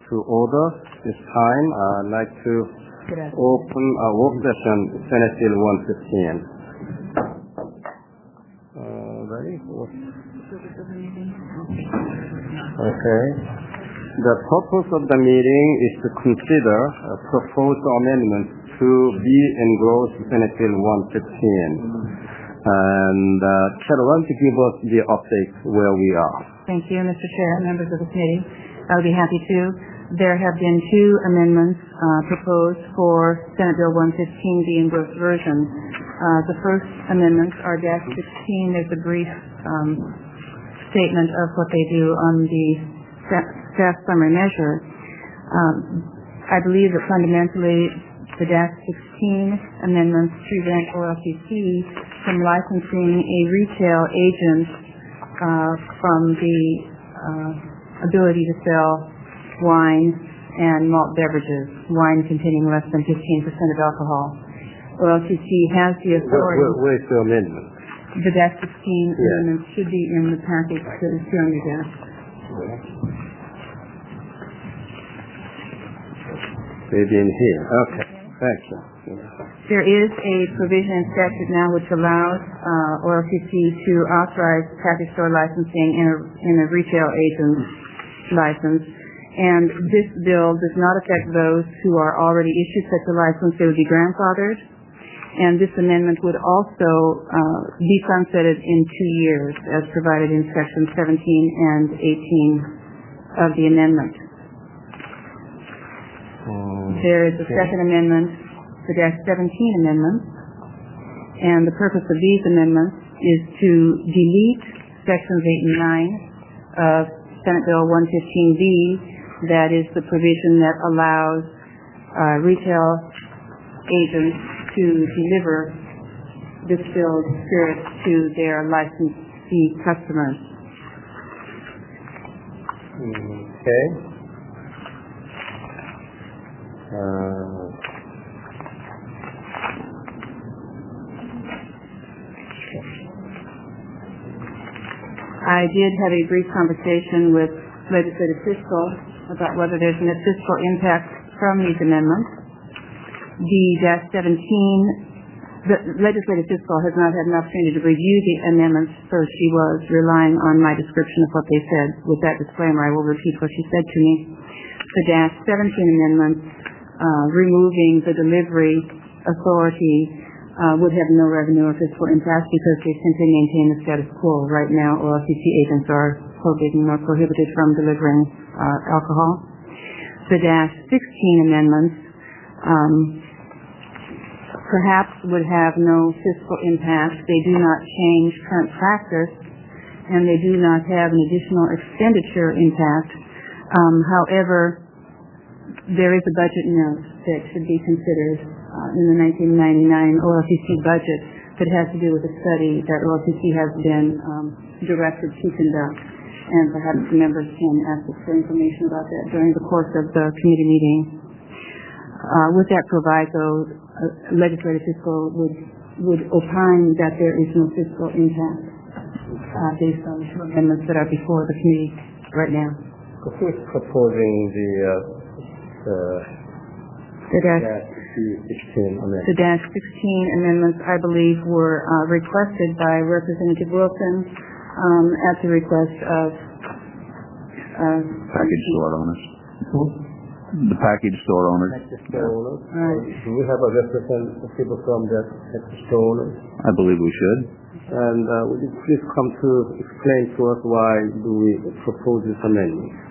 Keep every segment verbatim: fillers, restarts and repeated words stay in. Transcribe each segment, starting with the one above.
to order. This time, I'd like to open a work session, Senate Bill one fifteen. Uh, ready? Okay. The purpose of the meeting is to consider a proposed amendment to be engrossed Senate Bill one fifteen. And uh, Chair, why don't you give us the update where we are? Thank you, Mister Chair, members of the committee. I would be happy to. There have been two amendments uh, proposed for Senate Bill one fifteen, the engrossed version. Uh, the first amendments are dash sixteen. There's a brief um, statement of what they do on the staff summary measure. Um, I believe that fundamentally the dash sixteen amendments prevent O L C C from licensing a retail agent uh, from the uh, ability to sell wine and malt beverages, wine containing less than fifteen percent of alcohol. O L C C has the authority. Where, where's the amendment? The dash sixteen yeah. amendment should be in the package that is here on your desk. Maybe in here. Okay. Thank you. There is a provision in statute now which allows uh, O L C C to authorize package store licensing in a, in a retail agent's license. And this bill does not affect those who are already issued such a license. They would be grandfathered. And this amendment would also uh, be sunsetted in two years as provided in Section seventeen and eighteen of the amendment. Um, there is a okay. second amendment, the dash seventeen amendment, and the purpose of these amendments is to delete Sections eight and nine of Senate Bill one fifteen B, that is the provision that allows uh, retail agents to deliver distilled spirits to their licensee customers. Okay. Uh, I did have a brief conversation with Legislative Fiscal about whether there's a fiscal impact from these amendments. The dash seventeen, the Legislative Fiscal has not had an opportunity to review the amendments, so she was relying on my description of what they said. With that disclaimer, I will repeat what she said to me. The dash seventeen amendments Uh, removing the delivery authority uh, would have no revenue or fiscal impact because they simply maintain the status quo. Right now, O L C C agents are forbidden or prohibited from delivering uh, alcohol. The dash sixteen amendments um, perhaps would have no fiscal impact. They do not change current practice, and they do not have an additional expenditure impact. Um, however, there is a budget note that should be considered uh, in the nineteen ninety-nine O L C C budget that has to do with a study that O L C C has been um, directed to conduct, and perhaps members can ask us for information about that during the course of the committee meeting. Uh, with that proviso, uh, Legislative Fiscal would, would opine that there is no fiscal impact uh, based on the two amendments that are before the committee right now. Who is proposing the uh, Uh, the dash, sixteen amendments. The dash sixteen amendments, I believe, were uh, requested by Representative Wilson um, at the request of uh, package store owners. Who? The package store owners. Package store owners. Right. Do we have a representative from the package store owners? I believe we should. And uh, would you please come to explain to us why do we propose this amendment?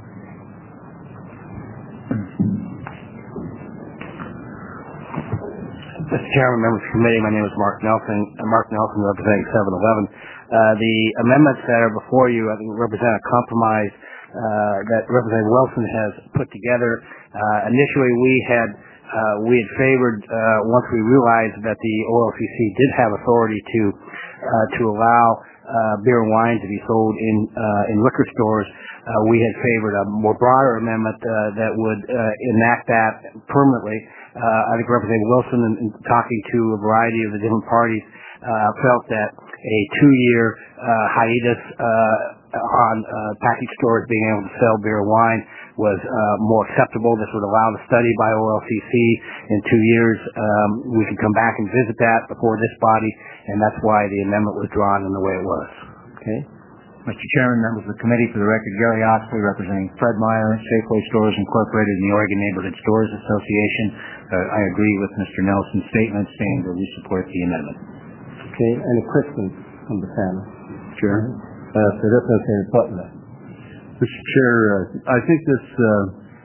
Mister Chairman, members of the committee, my name is Mark Nelson. Uh, Mark Nelson, representing seven eleven. Uh, the amendments that are before you, I think, represent a compromise uh, that Representative Wilson has put together. Uh, initially, we had uh, we had favored uh, once we realized that the O L C C did have authority to uh, to allow uh, beer and wine to be sold in uh, in liquor stores. Uh, we had favored a more broader amendment uh, that would uh, enact that permanently. Uh, I think Representative Wilson, in, in talking to a variety of the different parties, uh, felt that a two-year uh, hiatus uh, on uh, package stores being able to sell beer and wine was uh, more acceptable. This would allow the study by O L C C in two years. Um, we could come back and visit that before this body, and that's why the amendment was drawn in the way it was. Okay. Mister Chairman, members of the committee, for the record, Gary Oxley representing Fred Meyer, Safeway Stores Incorporated, and the Oregon Neighborhood Stores Association. Uh, I agree with Mister Nelson's statement saying that we support the amendment. Okay. Any questions from the panel? Chair. Uh, so Representative Butler. Mister Chair, uh, I think this uh,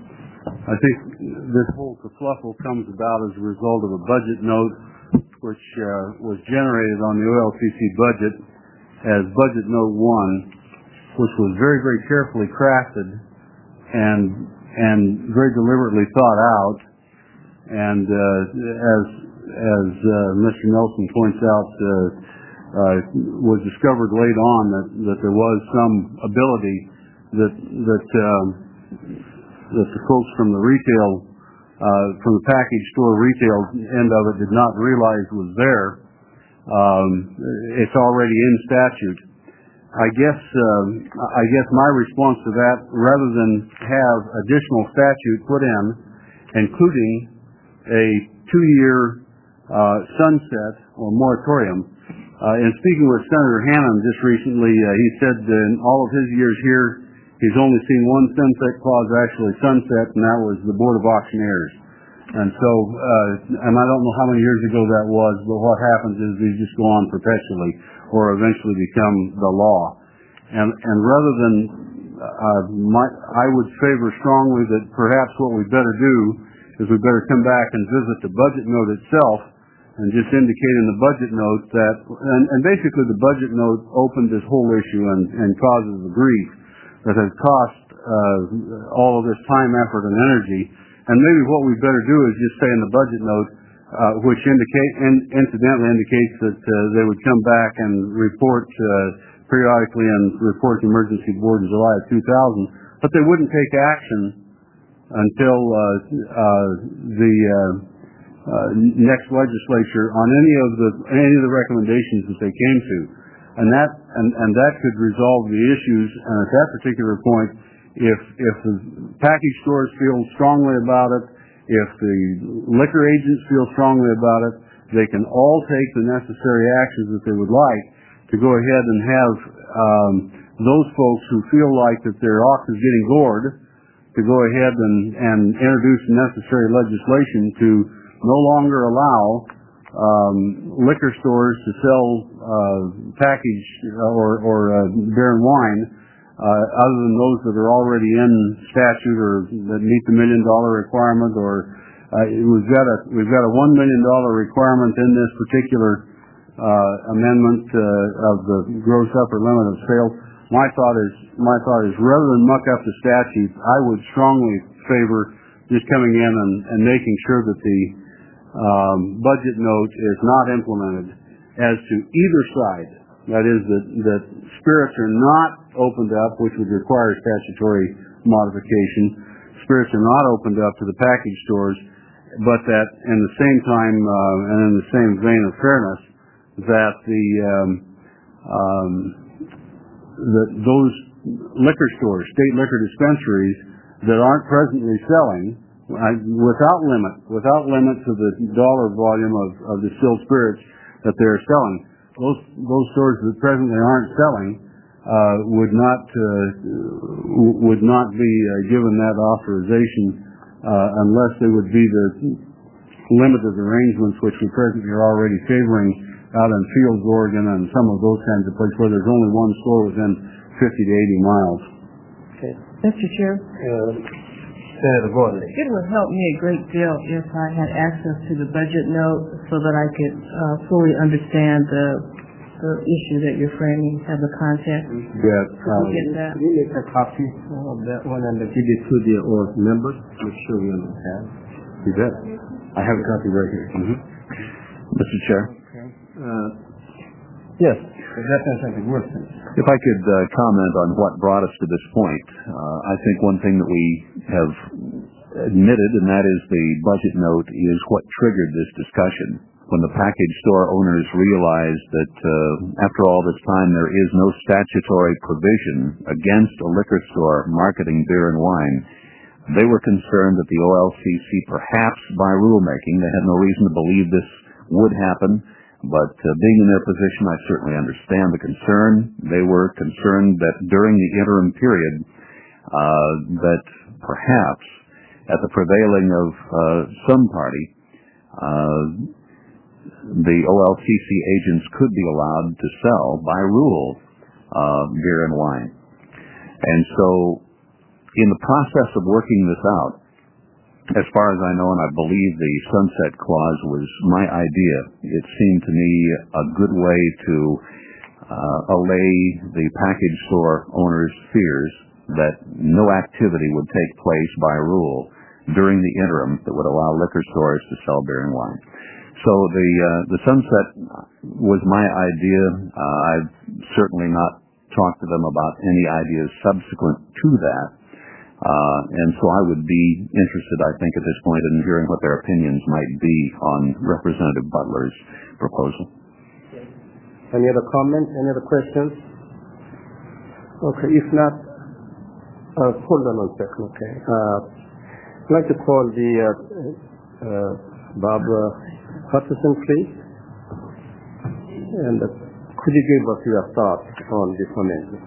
I think this whole kerfluffle comes about as a result of a budget note which uh, was generated on the O L C C budget as Budget Note One, which was very, very carefully crafted and and very deliberately thought out. And uh, as as uh, Mister Nelson points out, uh, uh, was discovered late on that that there was some ability that that um, that the folks from the retail uh, from the package store retail end of it did not realize was there. Um, it's already in statute. I guess um, I guess my response to that, rather than have additional statute put in, including a two-year uh, sunset or moratorium. Uh, in speaking with Senator Hannan just recently, uh, he said that in all of his years here, he's only seen one sunset clause actually sunset, and that was the Board of Auctioneers. And so, uh, and I don't know how many years ago that was, but what happens is these just go on perpetually or eventually become the law. And, and rather than, uh, my, I would favor strongly that perhaps what we better do is we better come back and visit the budget note itself and just indicate in the budget note that, and, and basically the budget note opened this whole issue and, and causes the grief that has cost uh, all of this time, effort, and energy. And maybe what we better do is just say in the budget note, uh, which indicate, in, incidentally indicates that uh, they would come back and report uh, periodically and report to the Emergency Board in July of two thousand, but they wouldn't take action until uh, uh, the uh, uh, next legislature on any of the any of the recommendations that they came to, and that and, and that could resolve the issues. And at that particular point, if if the package stores feel strongly about it, if the liquor agents feel strongly about it, they can all take the necessary actions that they would like to go ahead and have um, those folks who feel like that their ox is getting gored to go ahead and, and introduce the necessary legislation to no longer allow um, liquor stores to sell uh, packaged or, or uh, beer and wine uh, other than those that are already in statute or that meet the million dollar requirement. Or uh, we've got a we've got a one million dollar requirement in this particular uh, amendment uh, of the gross upper limit of sales. My thought is, my thought is, rather than muck up the statute, I would strongly favor just coming in and, and making sure that the um, budget note is not implemented as to either side. That is, that, that spirits are not opened up, which would require statutory modification. Spirits are not opened up to the package stores, but that in the same time uh, and in the same vein of fairness, that the um, um, that those liquor stores, state liquor dispensaries that aren't presently selling, uh, without limit, without limit to the dollar volume of, of distilled spirits that they're selling, those those stores that presently aren't selling uh, would not uh, would not be uh, given that authorization uh, unless they would be the limited arrangements which we presently are already favoring out in Fields, Oregon, and some of those kinds of places where there's only one store within fifty to eighty miles. Okay. Mister Chair, Uh, Senator Gordon. it would help me a great deal if I had access to the budget note so that I could uh, fully understand the, the issue that you're framing, have the context. Yeah. Could we get that? Can you make a copy of that one and give it to the or members? Make sure we understand. You bet. I have a copy right here. Mm-hmm. Mister Chair. Uh, yes, Representative Wilson. If I could uh, comment on what brought us to this point, uh, I think one thing that we have admitted, and that is the budget note, is what triggered this discussion. when the package store owners realized that uh, after all this time there is no statutory provision against a liquor store marketing beer and wine, they were concerned that the O L C C, perhaps by rulemaking, they had no reason to believe this would happen, but uh, being in their position, I certainly understand the concern. They were concerned that during the interim period, uh, that perhaps at the prevailing of uh, some party, uh, the O L C C agents could be allowed to sell, by rule, uh, beer and wine. And so, in the process of working this out, as far as I know, and I believe the sunset clause was my idea, it seemed to me a good way to uh, allay the package store owners' fears that no activity would take place by rule during the interim that would allow liquor stores to sell beer and wine. So the uh, the sunset was my idea. Uh, I've certainly not talked to them about any ideas subsequent to that. Uh, and so I would be interested, I think, at this point in hearing what their opinions might be on Representative Butler's proposal. Any other comments? Any other questions? Okay, if not, uh, hold on one second, okay. Uh, I'd like to call the uh, uh, Barbara Hutchison, please. And uh, could you give us your thoughts on this amendment?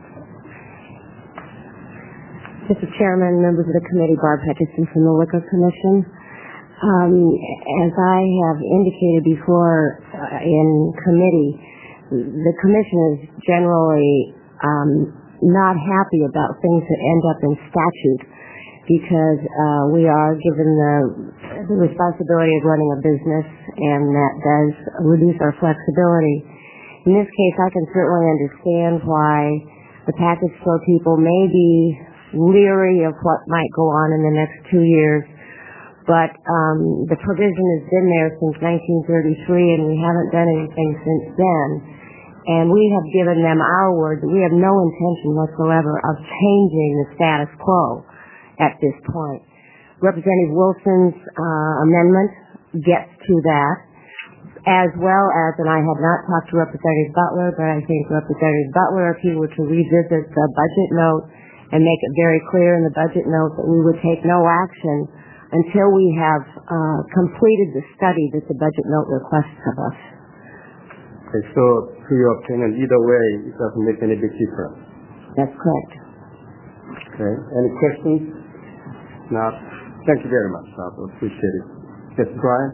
Mister Chairman, members of the committee, Barb Hutchison from the Liquor Commission. Um, as I have indicated before uh, in committee, the commission is generally um, not happy about things that end up in statute because uh, we are given the, the responsibility of running a business, and that does reduce our flexibility. In this case, I can certainly understand why the package store people may be leery of what might go on in the next two years. But um, the provision has been there since nineteen thirty-three, and we haven't done anything since then. And we have given them our word that we have no intention whatsoever of changing the status quo at this point. Representative Wilson's uh, amendment gets to that, as well as, and I have not talked to Representative Butler, but I think Representative Butler, if he were to revisit the budget note and make it very clear in the budget note that we would take no action until we have uh, completed the study that the budget note requests of us. Okay, so to your opinion, either way, it doesn't make any big difference. That's correct. Okay, any questions? No. Thank you very much, I appreciate it. Yes, Brian?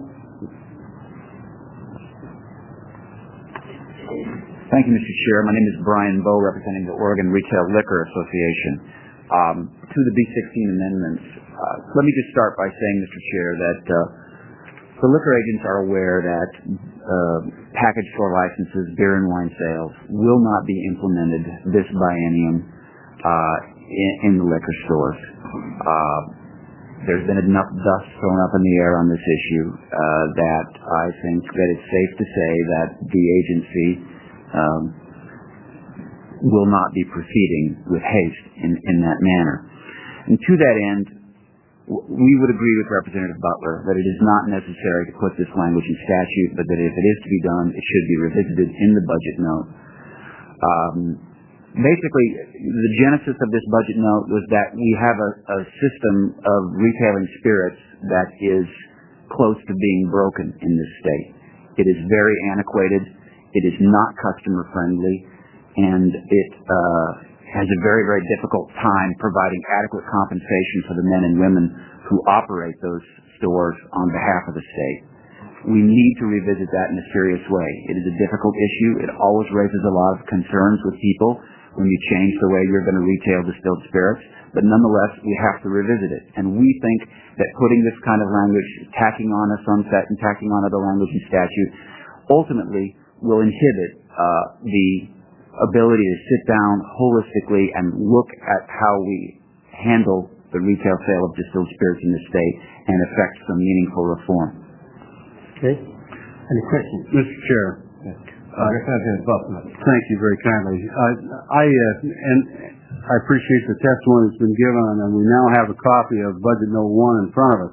Thank you, Mister Chair. My name is Brian Bowe, representing the Oregon Retail Liquor Association. Um, to the B sixteen amendments, uh, let me just start by saying, Mister Chair, that uh, the liquor agents are aware that uh, package store licenses, beer and wine sales, will not be implemented this biennium uh, in, in the liquor stores. Uh, there's been enough dust thrown up in the air on this issue uh, that I think that it's safe to say that the agency Um, will not be proceeding with haste in, in that manner. And to that end, w- we would agree with Representative Butler that it is not necessary to put this language in statute, but that if it is to be done, it should be revisited in the budget note. Um, basically, the genesis of this budget note was that we have a, a system of retailing spirits that is close to being broken in this state. It is very antiquated. It is not customer friendly, and it uh, has a very, very difficult time providing adequate compensation for the men and women who operate those stores on behalf of the state. We need to revisit that in a serious way. It is a difficult issue. It always raises a lot of concerns with people when you change the way you're going to retail distilled spirits, but nonetheless, we have to revisit it. And we think that putting this kind of language, tacking on a sunset and tacking on other language in statute, ultimately will inhibit uh, the ability to sit down holistically and look at how we handle the retail sale of distilled spirits in the state and effect some meaningful reform. Okay. Any questions? Mister Chair. Yes. Uh, Representative Butler. Thank you very kindly. I, I uh, and I appreciate the testimony that's been given, and we now have a copy of Budget Note one in front of us.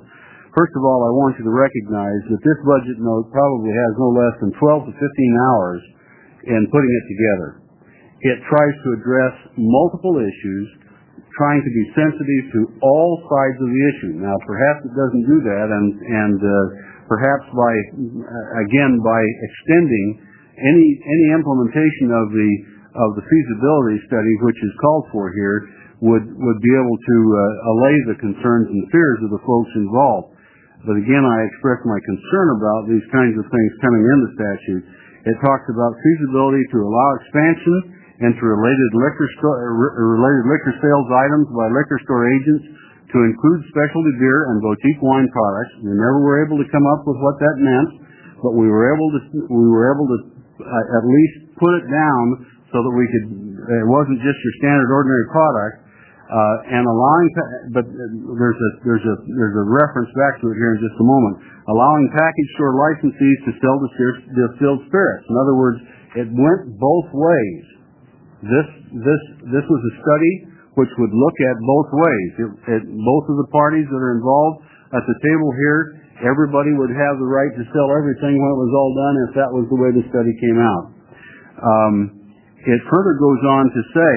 First of all, I want you to recognize that this budget note probably has no less than twelve to fifteen hours in putting it together. It tries to address multiple issues, trying to be sensitive to all sides of the issue. Now, perhaps it doesn't do that, and, and uh, perhaps by, uh, again, by extending any any implementation of the of the feasibility study, which is called for here, would would be able to uh, allay the concerns and fears of the folks involved. But again, I express my concern about these kinds of things coming in the statute. It talks about feasibility to allow expansion into related liquor store, related liquor sales items by liquor store agents to include specialty beer and boutique wine products. We never were able to come up with what that meant, but we were able to we were able to uh, at least put it down so that we could. It wasn't just your standard ordinary product. Uh, and allowing, but there's a there's a there's a reference back to it here in just a moment. Allowing package store licensees to sell distilled spirits. In other words, it went both ways. This this this was a study which would look at both ways. It, it, both of the parties that are involved at the table here, everybody would have the right to sell everything when it was all done if that was the way the study came out. Um, it further goes on to say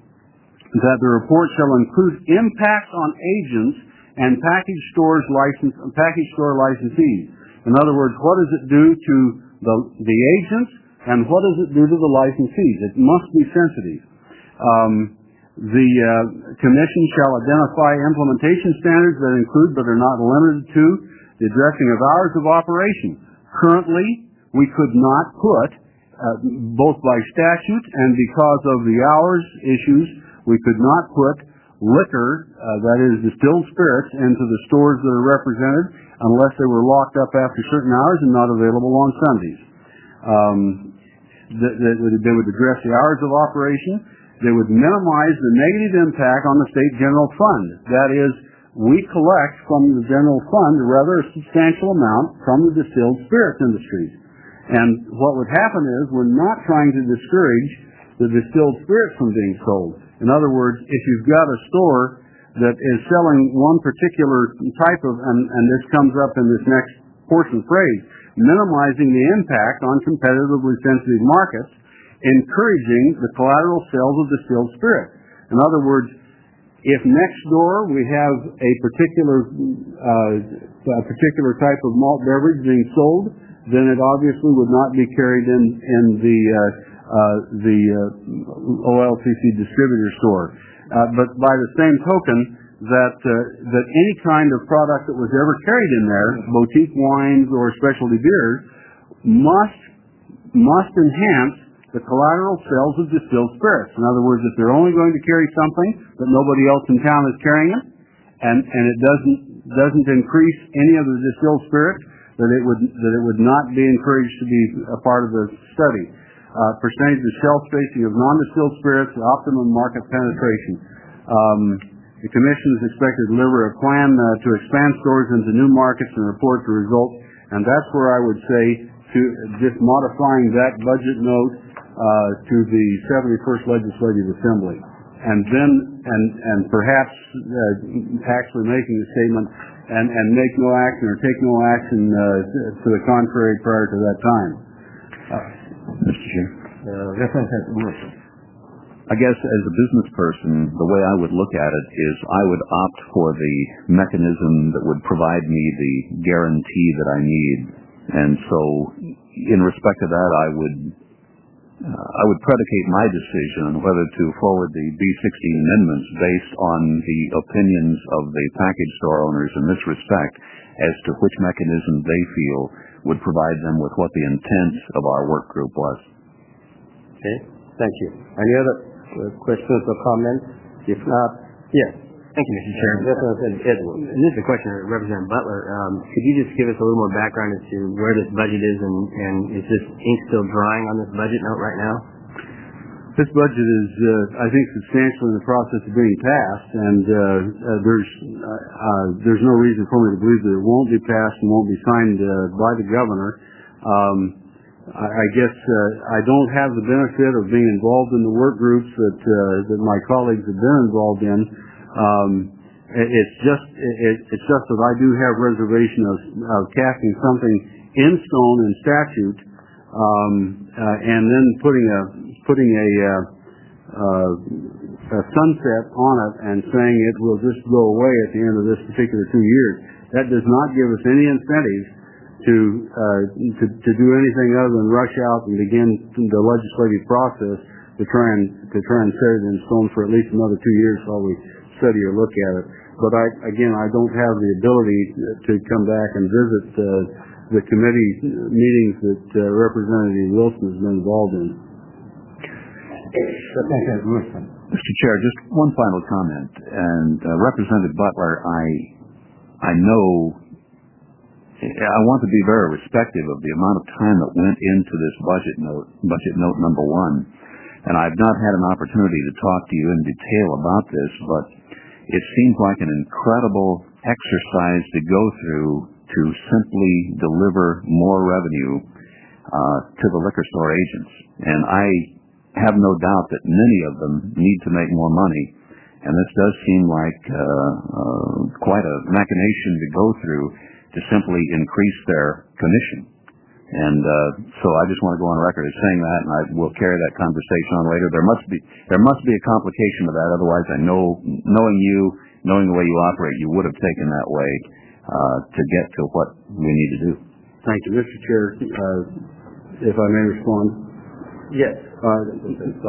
that the report shall include impacts on agents and package stores license package store licensees. In other words, what does it do to the the agents and what does it do to the licensees? It must be sensitive. Um, the uh, commission shall identify implementation standards that include but are not limited to the addressing of hours of operation. Currently, we could not put, uh, both by statute and because of the hours issues, we could not put liquor, uh, that is distilled spirits, into the stores that are represented unless they were locked up after certain hours and not available on Sundays. Um, they, they, they would address the hours of operation. They would minimize the negative impact on the state general fund. That is, we collect from the general fund a rather substantial amount from the distilled spirits industries. And what would happen is we're not trying to discourage the distilled spirits from being sold. In other words, if you've got a store that is selling one particular type of, and, and this comes up in this next portion phrase, minimizing the impact on competitively sensitive markets, encouraging the collateral sales of distilled spirits. In other words, if next door we have a particular uh, a particular type of malt beverage being sold, then it obviously would not be carried in in the uh, Uh, the uh, O L C C distributor store. Uh, but by the same token, that uh, that any kind of product that was ever carried in there, boutique wines or specialty beers, must must enhance the collateral sales of distilled spirits. In other words, if they're only going to carry something that nobody else in town is carrying it, and and it doesn't doesn't increase any of the distilled spirits, that it would that it would not be encouraged to be a part of the study. Uh, percentage of shelf spacing of non-distilled spirits, optimum market penetration. Um, the Commission is expected to deliver a plan uh, to expand stores into new markets and report the results, and that's where I would say to just modifying that budget note uh, to the seventy-first Legislative Assembly, and then and and perhaps uh, actually making a statement and and make no action or take no action uh, to the contrary prior to that time. Uh, Mister Chair. Uh, Representative Wilson. I guess as a business person, the way I would look at it is I would opt for the mechanism that would provide me the guarantee that I need. And so in respect to that, I would uh, I would predicate my decision on whether to forward the B sixteen amendments based on the opinions of the package store owners in this respect as to which mechanism they feel would provide them with what the intent of our work group was. Okay, thank you. Any other uh, questions or comments? If not, yes. Thank you, Mister Chairman. Representative Edwards. And this is a question for Representative Butler. Um, could you just give us a little more background as to where this budget is, and, and is this ink still drying on this budget note right now? This budget is, uh, I think, substantially in the process of being passed, and uh, uh, there's uh, uh, there's no reason for me to believe that it won't be passed and won't be signed uh, by the governor. Um, I, I guess uh, I don't have the benefit of being involved in the work groups that uh, that my colleagues have been involved in, um, it's just it, it's just that I do have reservation of, of casting something in stone in statute, um, uh, and then putting a putting a, uh, uh, a sunset on it and saying it will just go away at the end of this particular two years. That does not give us any incentive to uh, to, to do anything other than rush out and begin the legislative process to try and to try and set it in stone for at least another two years while we study or look at it. But I, again, I don't have the ability to come back and visit uh, the committee meetings that uh, Representative Wilson has been involved in. Mister Chair, just one final comment. And uh, Representative Butler, I I know I want to be very respectful of the amount of time that went into this budget note, budget note number one. And I've not had an opportunity to talk to you in detail about this, but it seems like an incredible exercise to go through to simply deliver more revenue uh, to the liquor store agents. And I have no doubt that many of them need to make more money. And this does seem like uh, uh, quite a machination to go through to simply increase their commission. And uh, so I just want to go on record as saying that, and I will carry that conversation on later. There must be there must be a complication to that. Otherwise, I know, knowing you, knowing the way you operate, you would have taken that way uh, to get to what we need to do. Thank you, Mister Chair. Uh, if I may respond. Yes. Uh,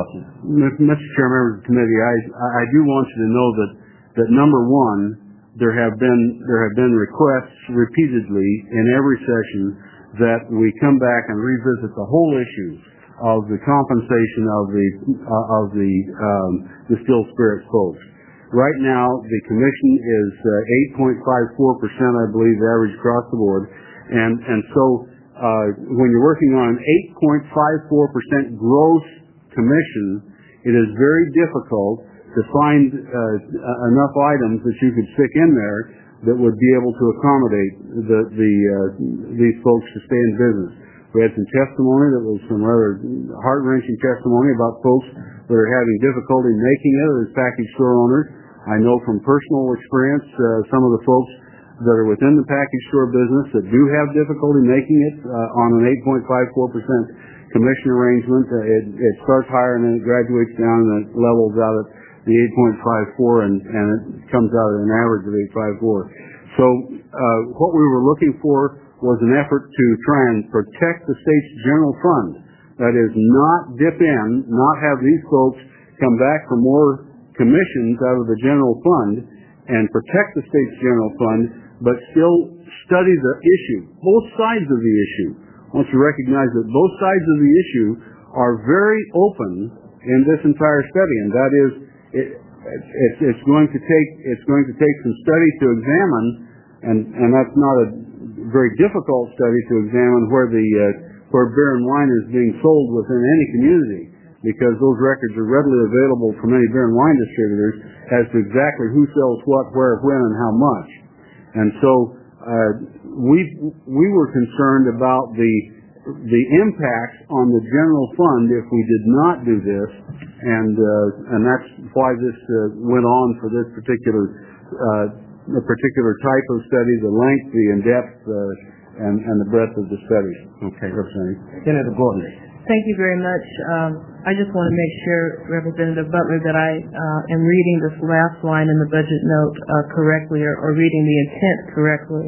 Mister Chair, members of the committee, I I do want you to know that that number one, there have been there have been requests repeatedly in every session that we come back and revisit the whole issue of the compensation of the uh, of the um, distilled spirits folks. Right now, the commission is uh, eight point five four percent, I believe, average across the board, and and so uh, when you're working on an eight point five four percent gross commission, it is very difficult to find uh, enough items that you could stick in there that would be able to accommodate the, the uh, these folks to stay in business. We had some testimony that was some rather heart-wrenching testimony about folks that are having difficulty making it as package store owners. I know from personal experience uh, some of the folks that are within the package store business that do have difficulty making it uh, on an eight point five four percent commission arrangement. Uh, it, it starts higher and then it graduates down and it levels out at the eight point five four, and, and it comes out at an average of eight point five four. So uh, what we were looking for was an effort to try and protect the state's general fund. That is, not dip in, not have these folks come back for more commissions out of the general fund and protect the state's general fund, but still study the issue, both sides of the issue. I want you to recognize that both sides of the issue are very open in this entire study, and that is It, it, it's going to take it's going to take some study to examine, and and that's not a very difficult study to examine where the uh, where beer and wine is being sold within any community, because those records are readily available from any beer and wine distributors as to exactly who sells what, where, when, and how much. And so uh, we we were concerned about the the impact on the general fund if we did not do this, and uh, and that's why this uh, went on for this particular uh, particular type of study, the length, the in-depth, uh, and, and the breadth of the study. Okay, Representative. Senator Gordon. Thank you very much. Um, I just want to make sure, Representative Butler, that I uh, am reading this last line in the budget note uh, correctly, or, or reading the intent correctly.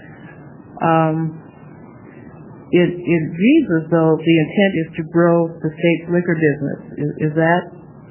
Um, It, it reads as though the intent is to grow the state's liquor business. Is, is that?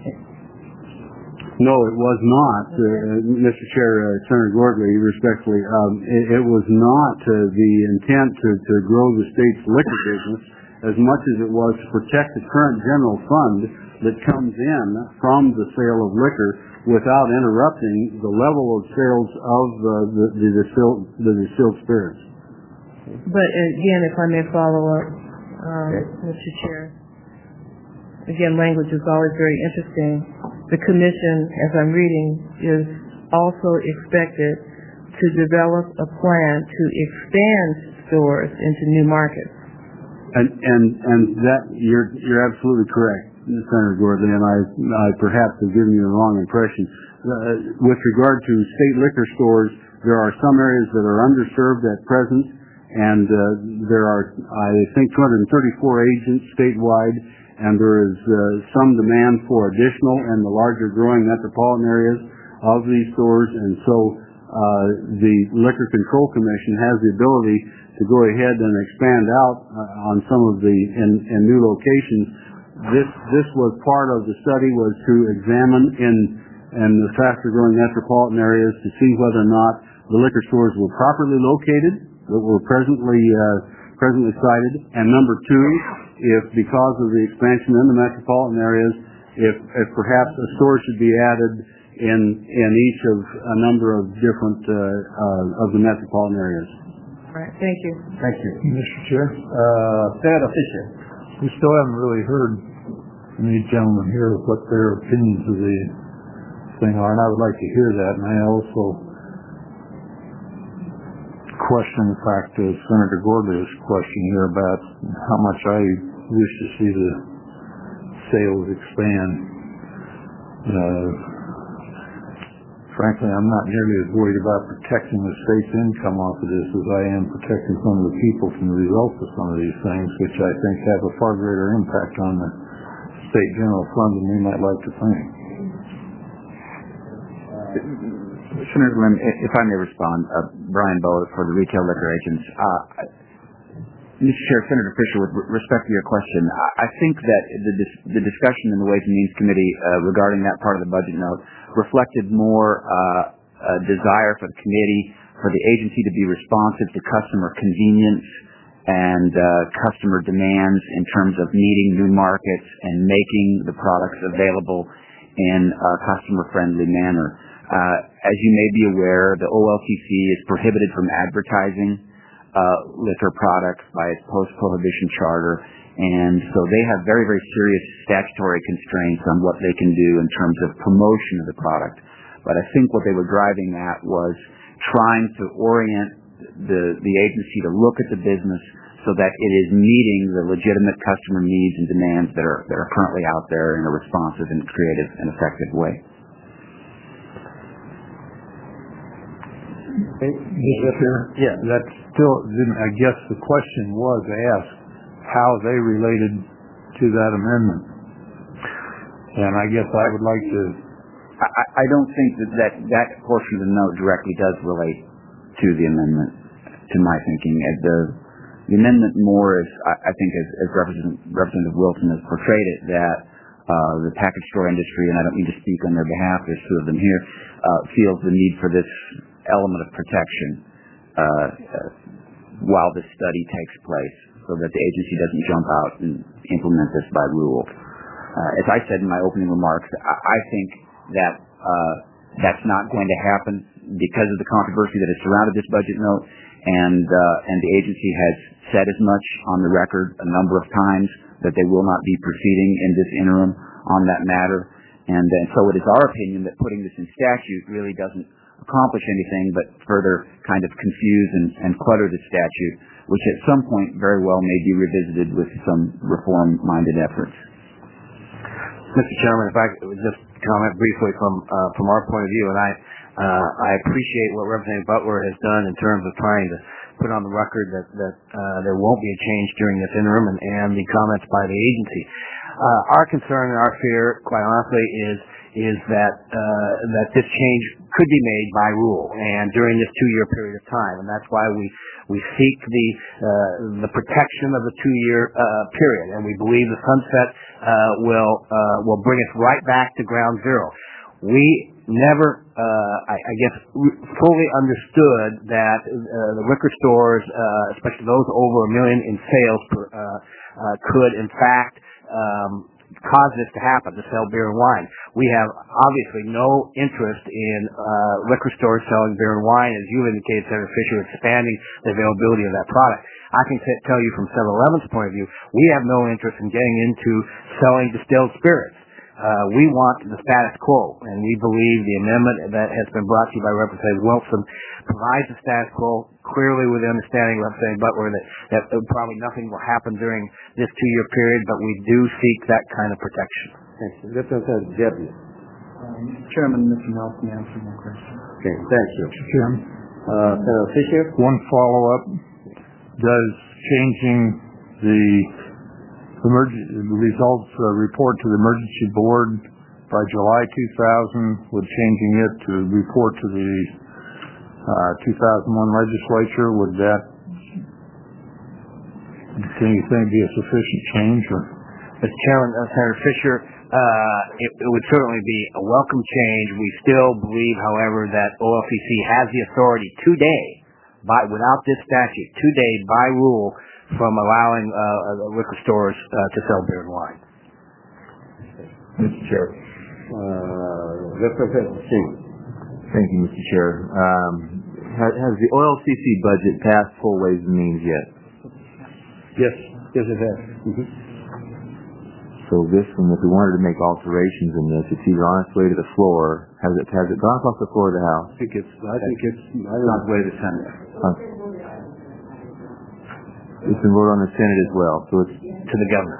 No, it was not, uh, Mister Chair, uh, Senator Gordley, respectfully. Um, it, it was not uh, the intent to, to grow the state's liquor business as much as it was to protect the current general fund that comes in from the sale of liquor without interrupting the level of sales of uh, the, the, distilled, the distilled spirits. But again, if I may follow up, um, okay. Mister Chair, again, language is always very interesting. The commission, as I'm reading, is also expected to develop a plan to expand stores into new markets. And and and that you're you're absolutely correct, Senator Gordley, and I I perhaps have given you the wrong impression. with regard to state liquor stores, there are some areas that are underserved at present, and uh, there are, I think, two hundred thirty-four agents statewide, and there is uh, some demand for additional and the larger growing metropolitan areas of these stores, and so uh, the Liquor Control Commission has the ability to go ahead and expand out uh, on some of the in, in new locations. This this was part of the study, was to examine in in the faster growing metropolitan areas to see whether or not the liquor stores were properly located, that were presently uh, presently sited, and number two, if because of the expansion in the metropolitan areas, if, if perhaps a store should be added in in each of a number of different uh, uh, of the metropolitan areas. All right. Thank you. Thank you, Mister Chair. Uh, Senator Fisher. We still haven't really heard from these gentlemen here what their opinions of the thing are, and I would like to hear that. And I also question the fact of Senator Gorlia's question here about how much I wish to see the sales expand. Uh, frankly, I'm not nearly as worried about protecting the state's income off of this as I am protecting some of the people from the results of some of these things, which I think have a far greater impact on the state general fund than we might like to think. Senator Lim, if I may respond, uh, Brian Bowe for the retail liquor agents. Uh, Mister Chair, Senator Fisher, with respect to your question, I think that the, dis the discussion in the Ways and Means Committee uh, regarding that part of the budget note reflected more uh, a desire for the committee, for the agency to be responsive to customer convenience and uh, customer demands in terms of meeting new markets and making the products available in a customer-friendly manner. Uh, as you may be aware, the O L C C is prohibited from advertising uh, liquor products by its post-prohibition charter, and so they have very, very serious statutory constraints on what they can do in terms of promotion of the product. But I think what they were driving at was trying to orient the, the agency to look at the business so that it is meeting the legitimate customer needs and demands that are, that are currently out there in a responsive and creative and effective way. Yeah, that still didn't, I guess the question was asked how they related to that amendment. And I guess I would like to... I, I don't think that, that that portion of the note directly does relate to the amendment, to my thinking. As the, the amendment more is, I, I think, as, as Representative, Representative Wilson has portrayed it, that uh, the package store industry, and I don't mean to speak on their behalf, there's two of them here, uh, feels the need for this element of protection uh, uh, while this study takes place, so that the agency doesn't jump out and implement this by rule. Uh, as I said in my opening remarks, I, I think that uh, that's not going to happen because of the controversy that has surrounded this budget note, and uh, and the agency has said as much on the record a number of times that they will not be proceeding in this interim on that matter. And, and so it is our opinion that putting this in statute really doesn't accomplish anything but further kind of confuse and, and clutter the statute, which at some point very well may be revisited with some reform-minded efforts. Mister Chairman, if I could just comment briefly from uh, from our point of view, and I uh, I appreciate what Representative Butler has done in terms of trying to put on the record that that uh, there won't be a change during this interim, and, and the comments by the agency. Uh, our concern and our fear, quite honestly, is is that uh, that this change could be made by rule and during this two-year period of time, and that's why we we seek the uh, the protection of the two-year uh, period, and we believe the sunset uh, will uh, will bring us right back to ground zero. We never, uh, I, I guess, fully understood that uh, the liquor stores, uh, especially those over a million in sales, per, uh, uh, could in fact um, cause this to happen, to sell beer and wine. We have obviously no interest in uh, liquor stores selling beer and wine, as you indicated, Senator Fisher, expanding the availability of that product. I can t tell you from seven eleven's point of view, we have no interest in getting into selling distilled spirits. Uh, we want the status quo, and we believe the amendment that has been brought to you by Representative Wilson provides the status quo clearly with the understanding, Representative Butler, that, that probably nothing will happen during this two-year period, but we do seek that kind of protection. Thank you. Representative Debney. Chairman, Mister Nelson answered my question. Okay, thank you. Mister Chairman, Uh, Senator Fisher? one follow-up. Does changing the emerg- results uh, report to the emergency board by July two thousand, with changing it to report to the uh, two thousand one legislature, would that, can you think, be a sufficient change? Or? Mister Chairman, uh, Senator Fisher, uh, it, it would certainly be a welcome change. We still believe, however, that O L C C has the authority today, by without this statute, today by rule, from allowing uh, liquor stores uh, to sell beer and wine. Mister Chair. Uh, Representative Singh. Thank you, Mister Chair. Um, has, has the O L C C budget passed full Ways and Means yet? Yes, yes it has. Mm-hmm. So this one, if we wanted to make alterations in this, it's either on its way to the floor. Has it has it gone across the floor of the House? I think it's, I think it's, I think it's way to the Senate. Huh. It's been voted on the Senate as well, so it's to the governor.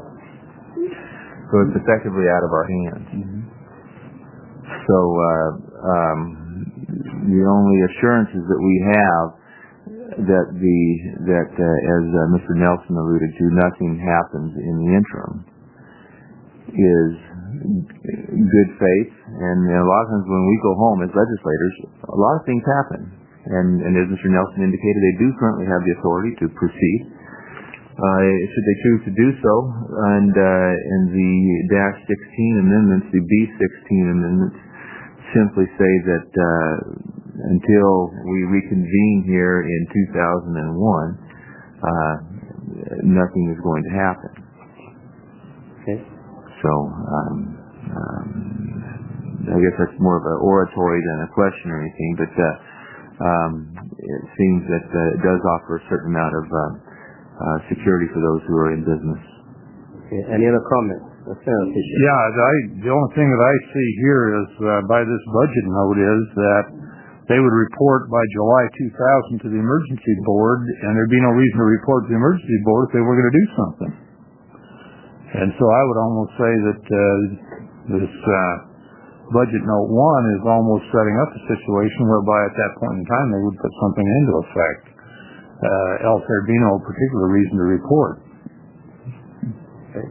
So it's effectively out of our hands. Mm-hmm. So uh, um, the only assurances that we have that the that uh, as uh, Mister Nelson alluded to, nothing happens in the interim is good faith. And a lot of times when we go home as legislators, a lot of things happen. And, and as Mister Nelson indicated, they do currently have the authority to proceed, uh, should they choose to do so. And, uh, and the dash sixteen amendments, the B sixteen amendments, simply say that uh, until we reconvene here in two thousand one, uh, nothing is going to happen. Okay. So um, um, I guess that's more of an oratory than a question or anything, but uh, um, it seems that uh, it does offer a certain amount of uh, uh, security for those who are in business. Okay. Any other comments? Yeah, I, the only thing that I see here is uh, by this budget note is that they would report by July two thousand to the emergency board, and there'd be no reason to report to the emergency board if they were going to do something. And so I would almost say that uh, this uh, budget note one is almost setting up a situation whereby at that point in time they would put something into effect, uh, else there'd be no particular reason to report. Okay.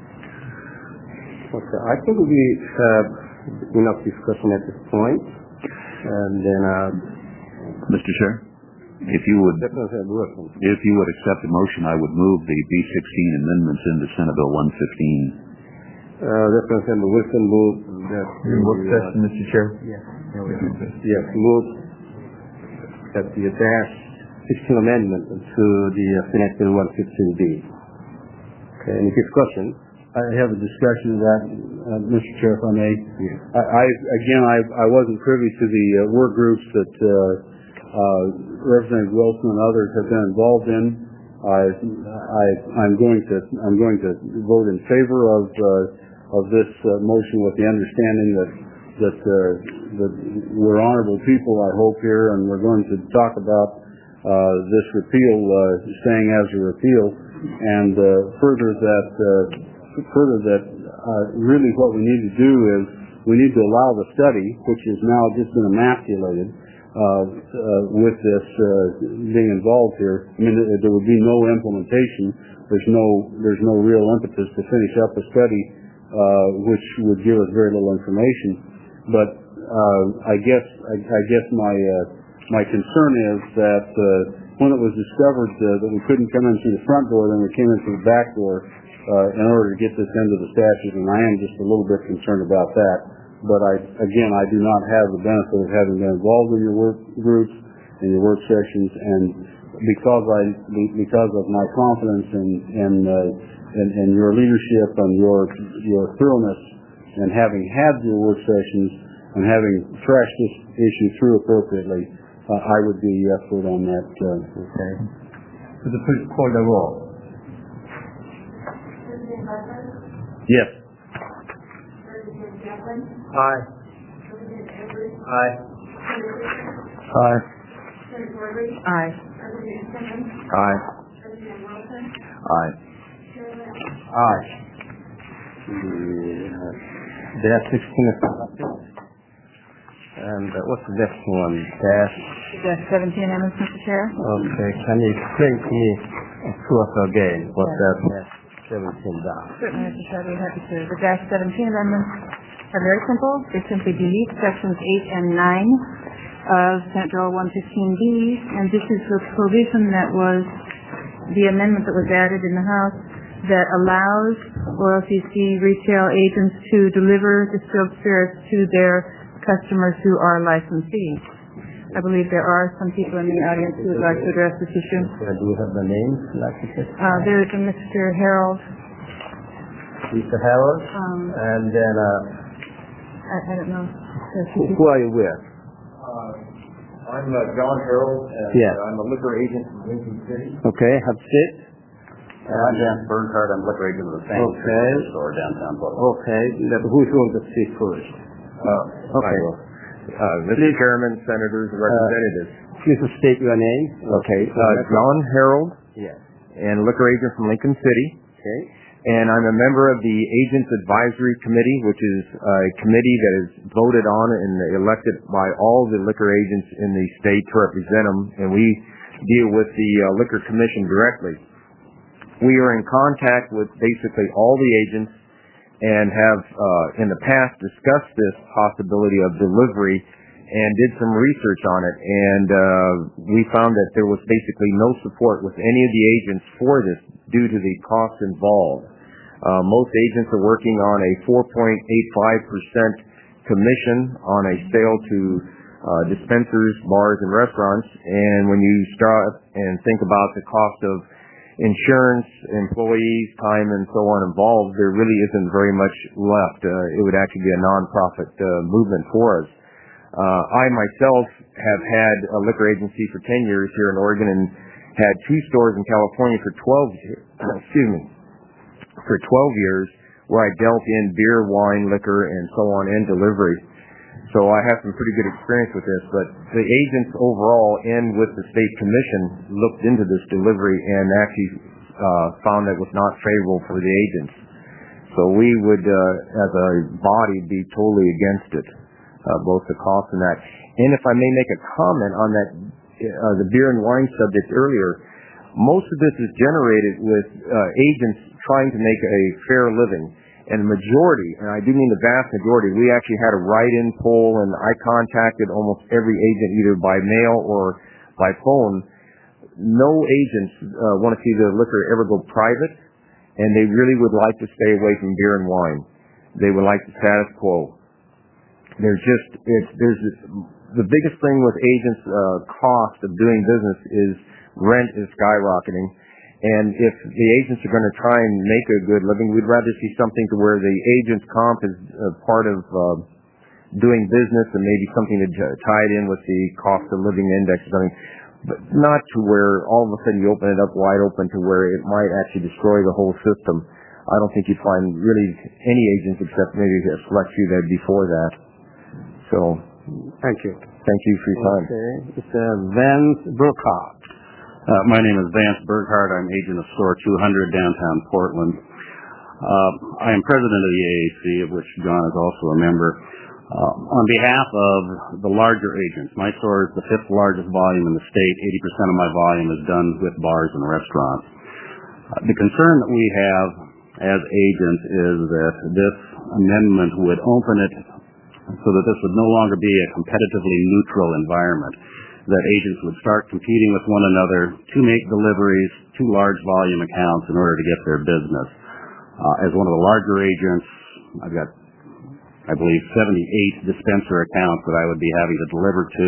Okay. I think we have enough discussion at this point. And then, uh, Mister Chair, if you would, if you would accept the motion, I would move the B sixteen amendments into Senate Bill one fifteen. Uh, Representative Wilson moved that. In work session, Mister Chair? Yes. Yes, moved that the dash sixteen amendment to the uh, Senate Bill one fifteen B. Okay, any discussion? I have a discussion of that, uh, Mister Chair, if I may. Yes. I, I again, I, I wasn't privy to the uh, work groups that uh, uh, Representative Wilson and others have been involved in. I, I, I'm going to, I'm going to vote in favor of uh, of this uh, motion with the understanding that that uh, that we're honorable people, I hope, here, and we're going to talk about uh, this repeal uh, staying as a repeal, and uh, further that. Uh, further that uh, really what we need to do is we need to allow the study, which has now just been emasculated uh, uh, with this uh, being involved here. I mean, there would be no implementation. There's no there's no real impetus to finish up a study, uh, which would give us very little information. But uh, I guess I, I guess my uh, my concern is that uh, when it was discovered uh, that we couldn't come in through the front door, then we came in through the back door. Uh, in order to get this into the statute, and I am just a little bit concerned about that. But I, again, I do not have the benefit of having been involved in your work groups and your work sessions, and because I, because of my confidence in in, uh, in, in your leadership and your your thoroughness, and having had your work sessions and having trashed this issue through appropriately, uh, I would be yes vote on that. Uh, okay. Could the please call the roll? Yes. Aye. Aye. Aye. Aye. Aye. Aye. Aye. The, uh, Dash sixteen is adopted. And uh, what's the next one? Dash? Dash seventeen amendments, Mister Chair. Okay, can you explain to me to us again what that dash seventeen does? Certainly, Mister Chair, I'd be happy to. The dash seventeen amendments are very simple. They simply delete sections eight and nine of Senate Bill one fifteen B, and this is the provision that was the amendment that was added in the House that allows O L C C retail agents to deliver distilled spirits to their customers who are licensees. I believe there are some people in the audience who would like to address this issue. Uh, do you have the names? Like uh, there is a Mister Harold. Mister Harold? Um, and then, uh, I, I don't know. Who, who are you with? Uh, I'm uh, John Harold, and yes. uh, I'm a liquor agent from Lincoln City. Okay, have a seat. And I'm Dan Bernhardt, I'm liquor agent of the Fancy okay. store downtown Portland. Okay, who's going to speak first? Uh, okay. Uh, Mister Chairman, Senators, and Representatives. Uh, please state your name. Okay, uh, John Harold, yes. and liquor agent from Lincoln City. Okay. And I'm a member of the Agents Advisory Committee, which is a committee that is voted on and elected by all the liquor agents in the state to represent them, and we deal with the uh, Liquor Commission directly. We are in contact with basically all the agents and have uh, in the past discussed this possibility of delivery and did some research on it, and uh, we found that there was basically no support with any of the agents for this due to the costs involved. Uh, most agents are working on a four point eight five percent commission on a sale to uh, dispensers, bars, and restaurants, and when you start and think about the cost of insurance, employees, time, and so on involved, there really isn't very much left. Uh, it would actually be a non-profit uh, movement for us. Uh, I myself have had a liquor agency for ten years here in Oregon and had two stores in California for twelve years, excuse me, for twelve years where I dealt in beer, wine, liquor, and so on, and delivery. So I have some pretty good experience with this, but the agents overall and with the state commission looked into this delivery and actually uh, found that it was not favorable for the agents. So we would, uh, as a body, be totally against it, uh, both the cost and that. And if I may make a comment on that, uh, the beer and wine subject earlier, most of this is generated with uh, agents trying to make a fair living. And the majority, and I do mean the vast majority, we actually had a write-in poll, and I contacted almost every agent either by mail or by phone. No agents uh, want to see the liquor ever go private, and they really would like to stay away from beer and wine. They would like the status quo. There's just, it's, there's this, the biggest thing with agents' uh, cost of doing business is rent is skyrocketing. And if the agents are going to try and make a good living, we'd rather see something to where the agent's comp is uh, part of uh, doing business and maybe something to tie it in with the cost of living index or something, but not to where all of a sudden you open it up wide open to where it might actually destroy the whole system. I don't think you'd find really any agents except maybe a select few that before that. So, thank you. Thank you for your time. Okay. Mister Vance Burkhardt. Uh, my name is Vance Burkhardt. I'm agent of Store two hundred downtown Portland. Uh, I am president of the A A C, of which John is also a member. Uh, on behalf of the larger agents, my store is the fifth largest volume in the state. eighty percent of my volume is done with bars and restaurants. Uh, the concern that we have as agents is that this amendment would open it so that this would no longer be a competitively neutral environment, that agents would start competing with one another to make deliveries to large volume accounts in order to get their business. Uh, as one of the larger agents, I've got, I believe, seventy-eight dispenser accounts that I would be having to deliver to.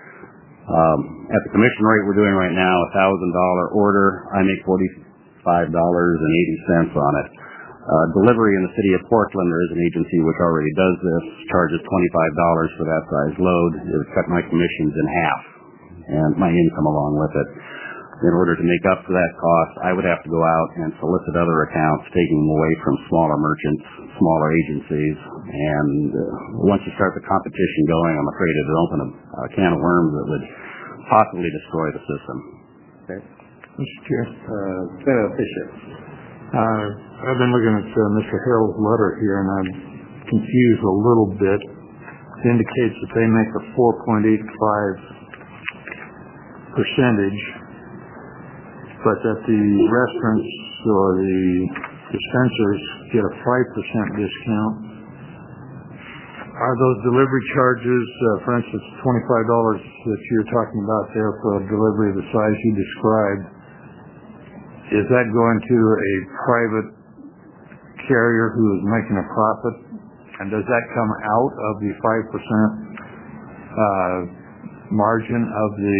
Um, at the commission rate we're doing right now, a one thousand dollars order, I make forty-five dollars and eighty cents on it. Uh, delivery in the city of Portland, there is an agency which already does this, charges twenty-five dollars for that size load. It would cut my commissions in half and my income along with it. In order to make up for that cost, I would have to go out and solicit other accounts, taking them away from smaller merchants, smaller agencies, and uh, once you start the competition going, I'm afraid it would open a, a can of worms that would possibly destroy the system. Okay. Mister Chair. Uh, Senator Fisher. Uh, I've been looking at uh, Mister Harold's letter here, and I'm confused a little bit. It indicates that they make a four point eight five percentage, but that the restaurants or the dispensers get a five percent discount. Are those delivery charges, uh, for instance, twenty-five dollars that you're talking about there for a delivery of the size you described, is that going to a private carrier who is making a profit? And does that come out of the five percent uh, margin of the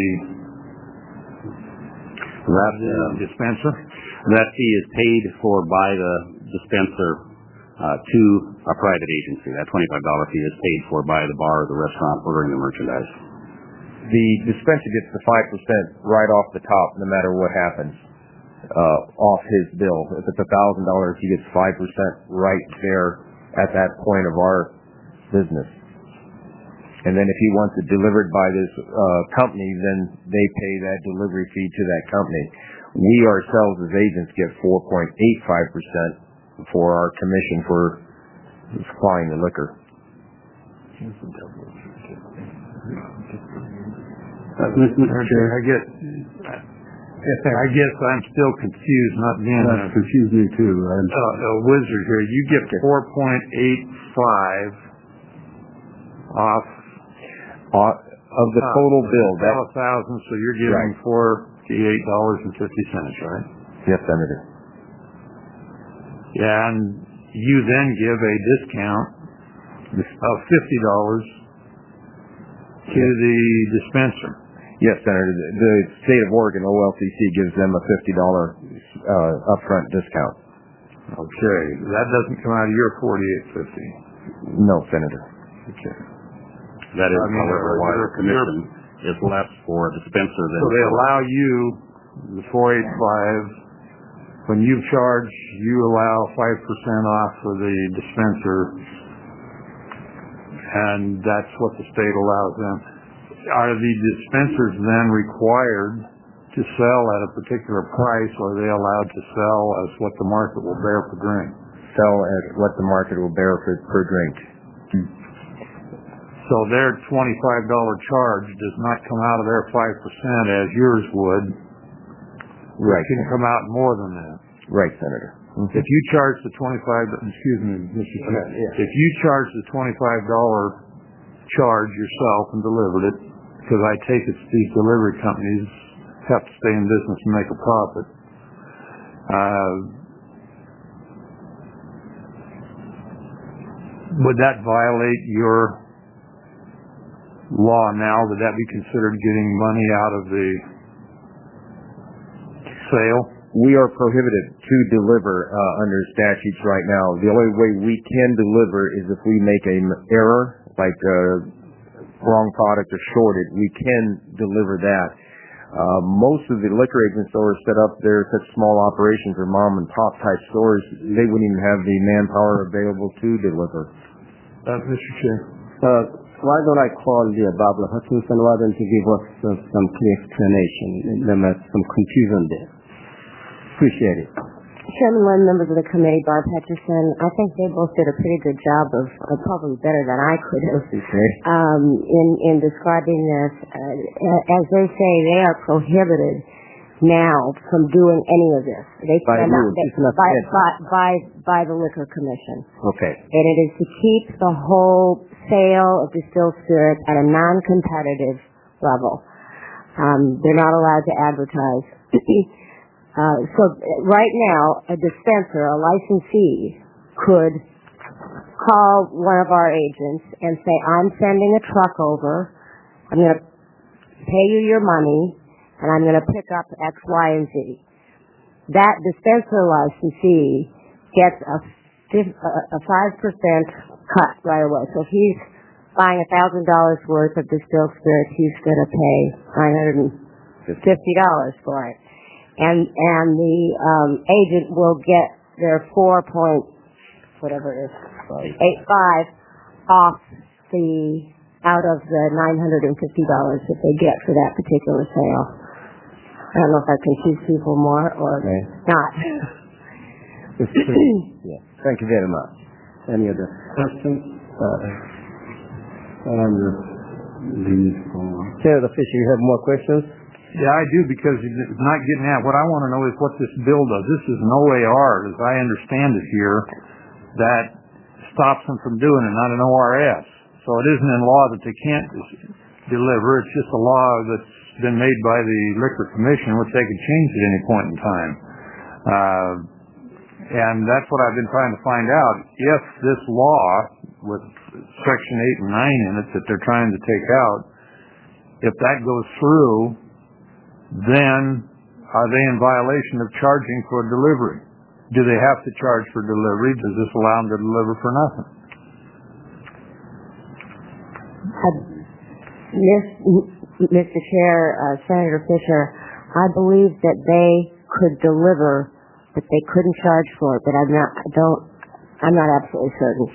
that, uh, dispenser? That fee is paid for by the dispenser uh, to a private agency. That twenty-five dollars fee is paid for by the bar or the restaurant ordering the merchandise. The dispenser gets the five percent right off the top, no matter what happens, uh, off his bill. If it's one thousand dollars, he gets five percent right there at that point of our business. And then if he wants it delivered by this uh, company, then they pay that delivery fee to that company. We ourselves as agents get four point eight five percent for our commission for supplying the liquor. Uh, Mister Chair, I get, I guess I'm still confused, not being That confused me too. a, a wizard here. You get four point eight five off Uh, of the total uh, bill. That, a thousand, so you're getting right. forty-eight dollars and fifty cents, right? Yes, Senator. Yeah, and you then give a discount of fifty dollars to the dispenser. Yes, Senator. The, the state of Oregon, O L C C, gives them a fifty dollars uh, upfront discount. Okay, that doesn't come out of your forty-eight fifty. No, Senator. Okay. That is, I mean, however, your- why your- the commission is less for a dispenser than So they for- allow you the four eighty-five. When you charge, you allow five percent off for the dispenser, and that's what the state allows them. Are the dispensers then required to sell at a particular price, or are they allowed to sell as what the market will bear per drink? Sell at what the market will bear for, per drink. So their twenty-five dollars charge does not come out of their five percent as yours would. Right. It can come out more than that. Right, Senator. Mm-hmm. If you charge the twenty-five, excuse me, Mister Chair, Okay, yeah. if you charge the twenty-five dollars charge yourself and delivered it, because I take it these delivery companies have to stay in business and make a profit, uh, would that violate your law now? Would that be considered getting money out of the sale? We are prohibited to deliver uh, under statutes right now. The only way we can deliver is if we make an error, like a wrong product or shorted. We can deliver that. Uh, most of the liquor agent stores set up their such small operations or mom and pop type stores, they wouldn't even have the manpower available to deliver. Uh, Mister Chair. Uh, why don't I call the Barbara Hutchinson, why don't you give us uh, some clear explanation? There was some confusion there. Appreciate it. Chairman Lynn, members of the committee, Barb Hutchison, I think they both did a pretty good job of, uh, probably better than I could have, um, in, in describing this. Uh, as they say, they are prohibited now from doing any of this. They By cannot- who? they- It's not by, said. by, by, by the Liquor Commission. Okay. And it is to keep the whole sale of distilled spirits at a non-competitive level. Um, they're not allowed to advertise. uh, so right now, a dispenser, a licensee, could call one of our agents and say, I'm sending a truck over, I'm going to pay you your money, and I'm going to pick up X, Y, and Z. That dispenser licensee gets a a five percent cut right away. So if he's buying a thousand dollars worth of distilled spirits, he's going to pay nine hundred and fifty dollars for it, and and the um, agent will get their four point whatever it is eight five off the out of the nine hundred and fifty dollars that they get for that particular sale. I don't know if I confuse people more or okay. not. Yeah. Thank you very much. Any other questions? Uh, and the, the, Senator Fisher, you have more questions? Yeah, I do, because it's not getting at. What I want to know is what this bill does. This is an O A R, as I understand it here, that stops them from doing it, not an O R S. So it isn't in law that they can't deliver. It's just a law that's been made by the Liquor Commission, which they can change at any point in time. Uh, and that's what I've been trying to find out. If this law, with Section eight and nine in it that they're trying to take out, if that goes through, then are they in violation of charging for delivery? Do they have to charge for delivery? Does this allow them to deliver for nothing? Mister Chair, uh, Senator Fisher, I believe that they could deliver, but they couldn't charge for it. But I'm not. I don't. I'm not absolutely certain.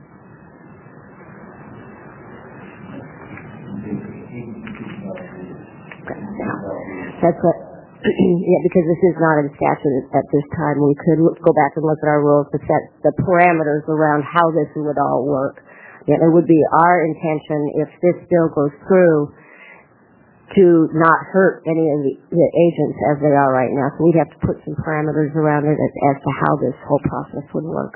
That's what. Yeah, because this is not in statute at this time. We could look, go back and look at our rules to set the parameters around how this would all work. Yeah, it would be our intention, if this bill goes through, to not hurt any of the, the agents as they are right now. So we'd have to put some parameters around it as, as to how this whole process would work.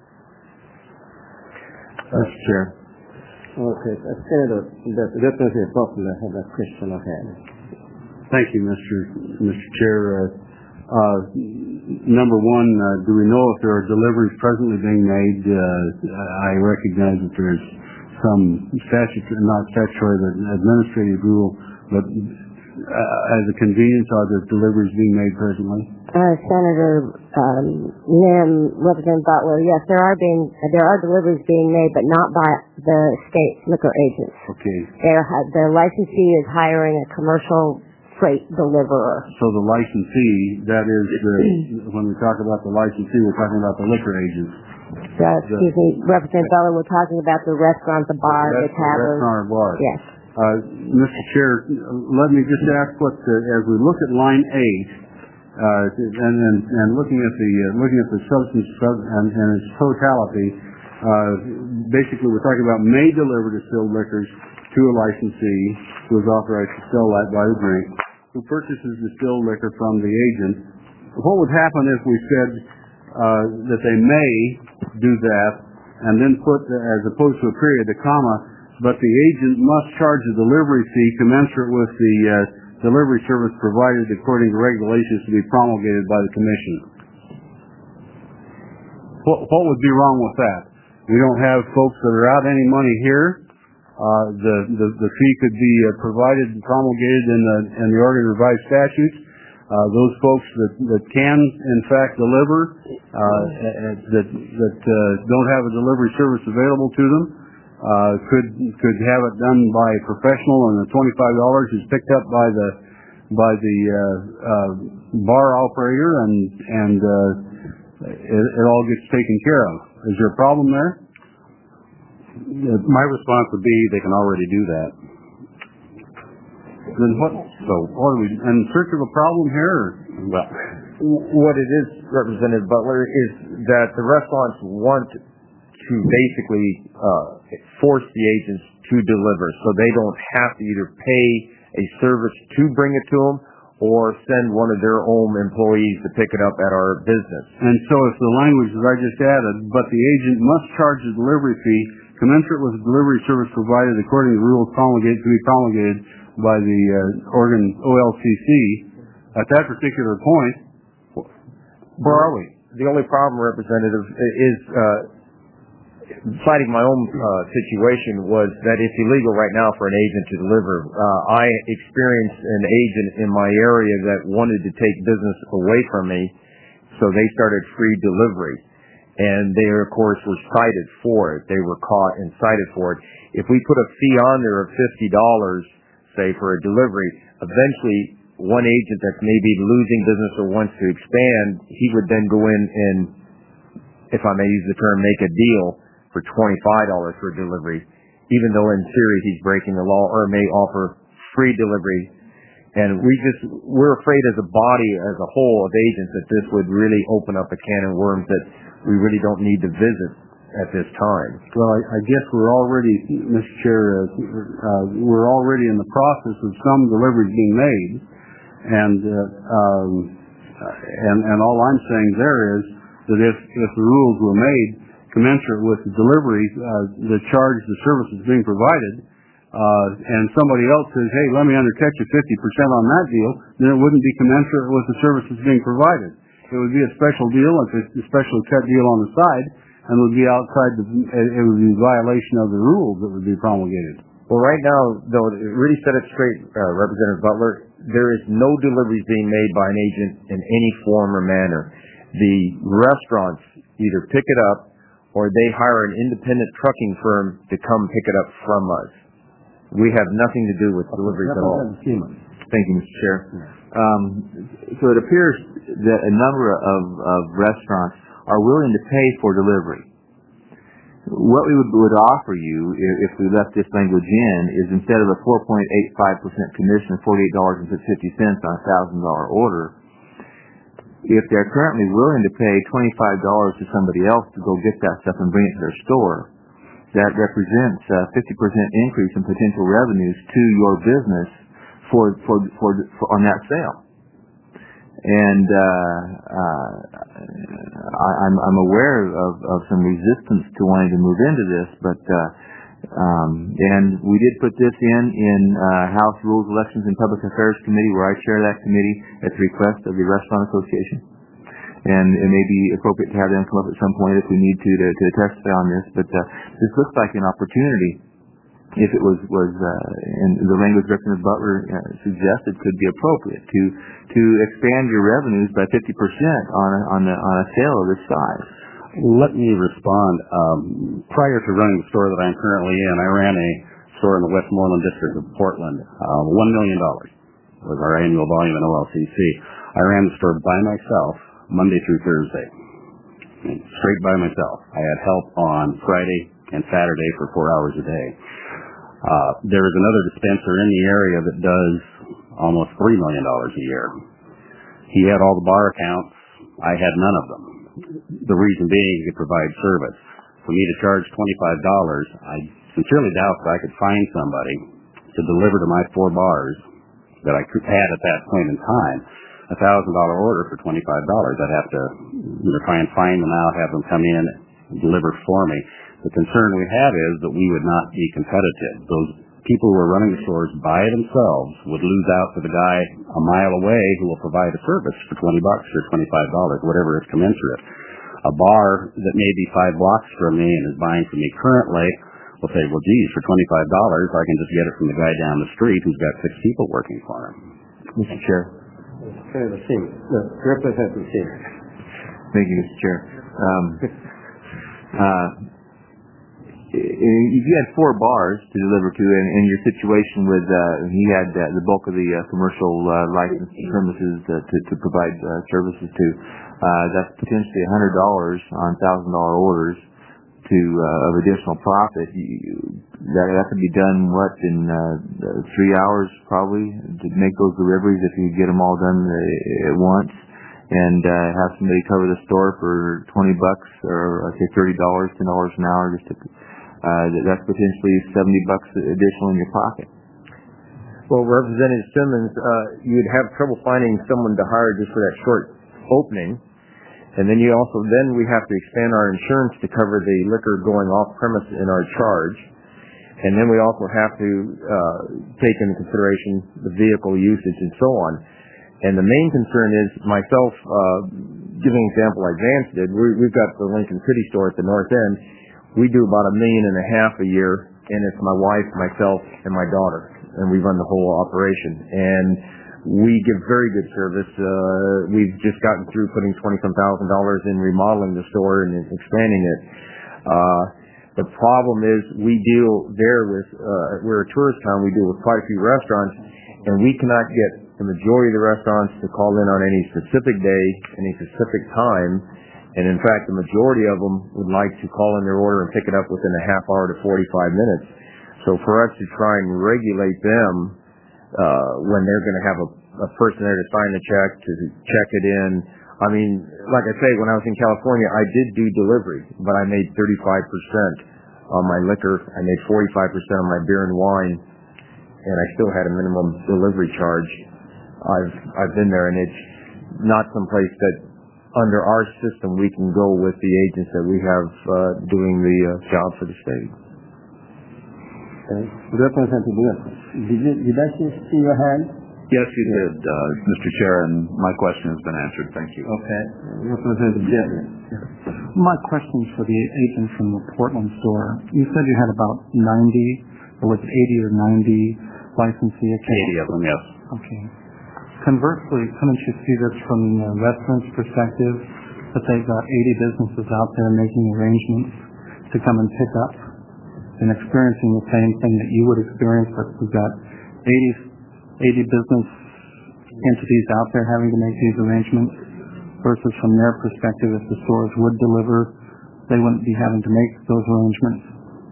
Mister Chair. Okay, uh, Senator, that's definitely appropriate. I have that question ahead. Thank you, Mister Mister Chair. Uh, uh, number one, uh, do we know if there are deliveries presently being made? Uh, I recognize that there's some statutory, not statutory, but administrative rule, but uh, as a convenience, are there deliveries being made presently? Uh, Senator um, Lim, Representative Butler, yes, there are being there are deliveries being made, but not by the state liquor agents. Okay. Their their licensee is hiring a commercial freight deliverer. So the licensee, that is the, when we talk about the licensee, we're talking about the liquor agents. So, excuse me, Representative Butler, we're talking about the restaurant, the bar, the, the tavern. Restaurant or bar. Yes. Uh, Mister Chair, let me just ask what, the, as we look at line eight, uh, and, and, and looking at the uh, looking at the substance and, and its totality, uh, basically we're talking about may deliver distilled liquors to a licensee who is authorized to sell that by the drink, who purchases distilled liquor from the agent. What would happen if we said uh, that they may do that, and then put, as opposed to a period, a comma, but the agent must charge a delivery fee commensurate with the uh, delivery service provided according to regulations to be promulgated by the Commission? What, what would be wrong with that? We don't have folks that are out any money here. Uh, the, the the fee could be uh, provided and promulgated in the in the Oregon Revised Statutes. Uh, those folks that, that can in fact deliver, uh, that that uh, don't have a delivery service available to them, uh, could could have it done by a professional, and the twenty-five dollars is picked up by the by the uh, uh, bar operator, and and uh, it, it all gets taken care of. Is there a problem there? My response would be they can already do that. Then what? So, what are we in search of a problem here? Or? Well, what it is, Representative Butler, is that the restaurants want to basically uh, force the agents to deliver, so they don't have to either pay a service to bring it to them or send one of their own employees to pick it up at our business. And so, if the language that I just added, but the agent must charge a delivery fee commensurate with the delivery service provided according to rules promulgated to be promulgated by the uh, Oregon O L C C. At that particular point, where are we? The only problem, Representative, is uh, citing my own uh, situation was that it's illegal right now for an agent to deliver. Uh, I experienced an agent in my area that wanted to take business away from me, so they started free delivery. And they, of course, were cited for it. They were caught and cited for it. If we put a fee on there of fifty dollars, say, for a delivery, eventually one agent that's maybe losing business or wants to expand, he would then go in and, if I may use the term, make a deal for twenty-five dollars for a delivery, even though in theory he's breaking the law, or may offer free delivery. And we just, we're afraid as a body, as a whole of agents, that this would really open up a can of worms that we really don't need to visit at this time? Well, I, I guess we're already, Mister Chair, uh, uh, we're already in the process of some deliveries being made, and uh, um, and and all I'm saying there is that if if the rules were made commensurate with the delivery, uh, the charge, the service is being provided, uh, and somebody else says, hey, let me undercut you fifty percent on that deal, then it wouldn't be commensurate with the service that's being provided. It would be a special deal, it's a specially cut deal on the side, and would be outside the, it would be a violation of the rules that would be promulgated. Well, right now, though, really set it straight, uh, Representative Butler, there is no deliveries being made by an agent in any form or manner. The restaurants either pick it up or they hire an independent trucking firm to come pick it up from us. We have nothing to do with deliveries at all. Thank you, Mister Chair. Um, so it appears that a number of, of restaurants are willing to pay for delivery. What we would, would offer you, if we left this language in, is instead of a four point eight five percent commission of forty-eight dollars and fifty cents on a one thousand dollar order, if they're currently willing to pay twenty-five dollars to somebody else to go get that stuff and bring it to their store, that represents a fifty percent increase in potential revenues to your business for, for, for, for on that sale. And uh, uh, I, I'm, I'm aware of, of some resistance to wanting to move into this, but uh, um, and we did put this in in uh, House Rules, Elections, and Public Affairs Committee, where I chair that committee at the request of the Restaurant Association. And it may be appropriate to have them come up at some point if we need to to, to testify on this. But uh, this looks like an opportunity, if it was was uh, in the language Representative Butler uh, suggested, could be appropriate to to expand your revenues by fifty percent on a, on a, on a sale of this size. Let me respond. Um, prior to running the store that I'm currently in, I ran a store in the Westmoreland district of Portland. Uh, One million dollars was our annual volume in O L C C. I ran the store by myself Monday through Thursday, straight by myself. I had help on Friday and Saturday for four hours a day. Uh, there is another dispenser in the area that does almost three million dollars a year. He had all the bar accounts. I had none of them. The reason being he could provide service. For me to charge twenty-five dollars, I sincerely doubt that I could find somebody to deliver to my four bars that I had at that point in time a one thousand dollars order for twenty-five dollars. I'd have to you know, try and find them out, have them come in and deliver for me. The concern we have is that we would not be competitive. Those people who are running the stores by themselves would lose out to the guy a mile away who will provide a service for twenty bucks or twenty-five dollars, whatever is commensurate. A bar that may be five blocks from me and is buying from me currently will say, well, geez, for twenty-five dollars, I can just get it from the guy down the street who's got six people working for him. Mister Chair. Representative Seaman. Thank you, Mister Chair. Um, uh, if you had four bars to deliver to, and in your situation with, uh, he had uh, the bulk of the uh, commercial uh, licensed premises uh, to, to provide uh, services to, uh, that's potentially one hundred dollars on one thousand dollars orders to uh, of additional profit. You, that, that could be done, what, in uh, three hours probably, to make those deliveries if you get them all done uh, at once, and uh, have somebody cover the store for twenty bucks, or I say thirty dollars, ten dollars an hour, just to Uh, that's potentially seventy bucks additional in your pocket. Well, Representative Simmons, uh, you'd have trouble finding someone to hire just for that short opening. And then you also, then we have to expand our insurance to cover the liquor going off premise in our charge. And then we also have to uh, take into consideration the vehicle usage and so on. And the main concern is myself, uh, giving an example like Vance did, we, we've got the Lincoln City store at the north end. We do about a million and a half a year, and it's my wife, myself, and my daughter, and we run the whole operation. And we give very good service. Uh, we've just gotten through putting twenty-some thousand dollars in remodeling the store and expanding it. Uh, the problem is we deal there with, uh, we're a tourist town, we deal with quite a few restaurants, and we cannot get the majority of the restaurants to call in on any specific day, any specific time. And in fact, the majority of them would like to call in their order and pick it up within a half hour to forty-five minutes. So for us to try and regulate them uh, when they're going to have a, a person there to sign the check, to check it in, I mean, like I say, when I was in California, I did do delivery, but I made thirty-five percent on my liquor. I made forty-five percent on my beer and wine, and I still had a minimum delivery charge. I've I've been there, and it's not someplace that under our system we can go with the agents that we have uh, doing the uh, job for the state. Okay. Representative Wilson, did, you, did I see your hand? Yes, you did, uh, Mister Chair, and my question has been answered. Thank you. Okay. Representative Jetlin. My question is for the agent from the Portland store. You said you had about ninety, or was it eighty or ninety licensee accounts? eighty of them, yes. Okay. Conversely, couldn't you see this from the restaurant's perspective, that they've got eighty businesses out there making arrangements to come and pick up and experiencing the same thing that you would experience, but we've got eighty, eighty business entities out there having to make these arrangements, versus from their perspective, if the stores would deliver, they wouldn't be having to make those arrangements?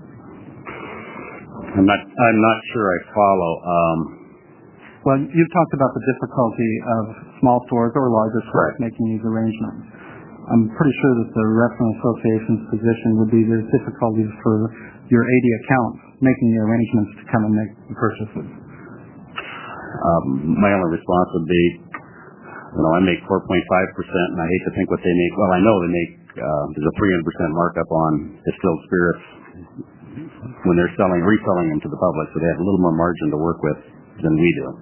I'm not, I'm not sure I follow. Um, Well, you've talked about the difficulty of small stores or larger stores right. making these arrangements. I'm pretty sure that the Restaurant Association's position would be there's difficulties for your eighty accounts making the arrangements to come and make the purchases. um, my only response would be, you know, I make four point five percent, and I hate to think what they make. Well, I know they make, uh, there's a three hundred percent markup on distilled spirits when they're selling, reselling them to the public, so they have a little more margin to work with than we do.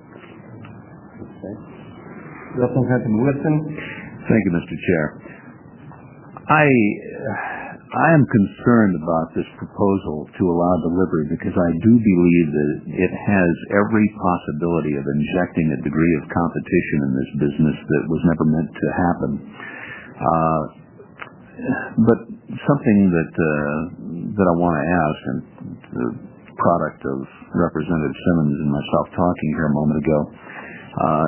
Representative Wilson. Thank you, Mister Chair. I I am concerned about this proposal to allow delivery because I do believe that it has every possibility of injecting a degree of competition in this business that was never meant to happen. Uh, but something that uh, that I want to ask, and the product of Representative Simmons and myself talking here a moment ago. Uh,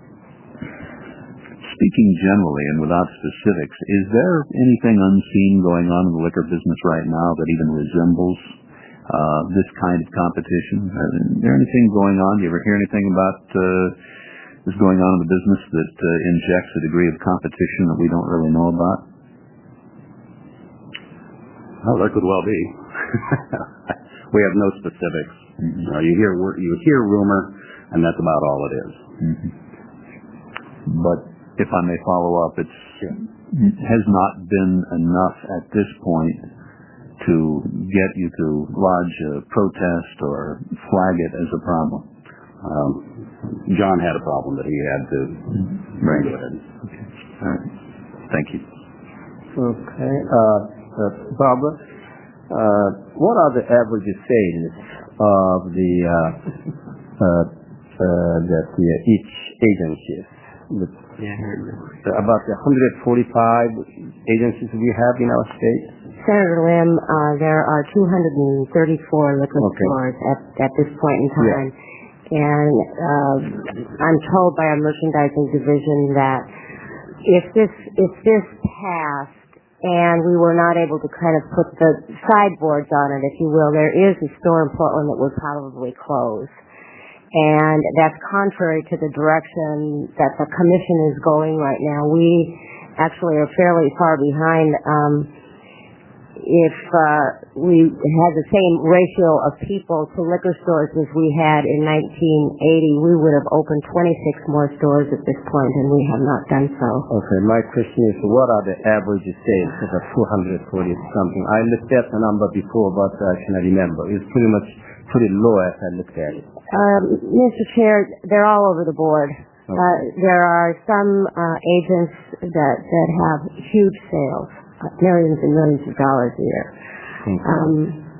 Speaking generally and without specifics, is there anything unseen going on in the liquor business right now that even resembles uh, this kind of competition? Is there anything going on? Do you ever hear anything about uh, this going on in the business that uh, injects a degree of competition that we don't really know about? Oh, there could well be. We have no specifics. Mm-hmm. You know, you hear you hear rumor, and that's about all it is. Mm-hmm. But if I may follow up, it has not been enough at this point to get you to lodge a protest or flag it as a problem. Um, John had a problem that he had to bring to it. Okay. All right. Thank you. Okay. Uh, uh, Barbara, uh, what are the average sales of the uh, uh, uh, that the, each agency? Yeah, about the one hundred forty-five agencies we have in our state. Senator Lim, uh, there are two hundred thirty-four liquor okay. stores at, at this point in time. Yeah. And uh, I'm told by our merchandising division that if this if this passed and we were not able to kind of put the sideboards on it, if you will, there is a store in Portland that would probably close. And that's contrary to the direction that the commission is going right now. We actually are fairly far behind. Um, if uh, we had the same ratio of people to liquor stores as we had in nineteen eighty, we would have opened twenty-six more stores at this point, and we have not done so. Okay, my question is, what are the average sales of the two hundred forty something? I looked at the number before, but I cannot remember. It's pretty much pretty low as I looked at it. Um, Mister Chair, they're all over the board. Okay. Uh, there are some uh, agents that, that have huge sales, uh, millions and millions of dollars a year. Um,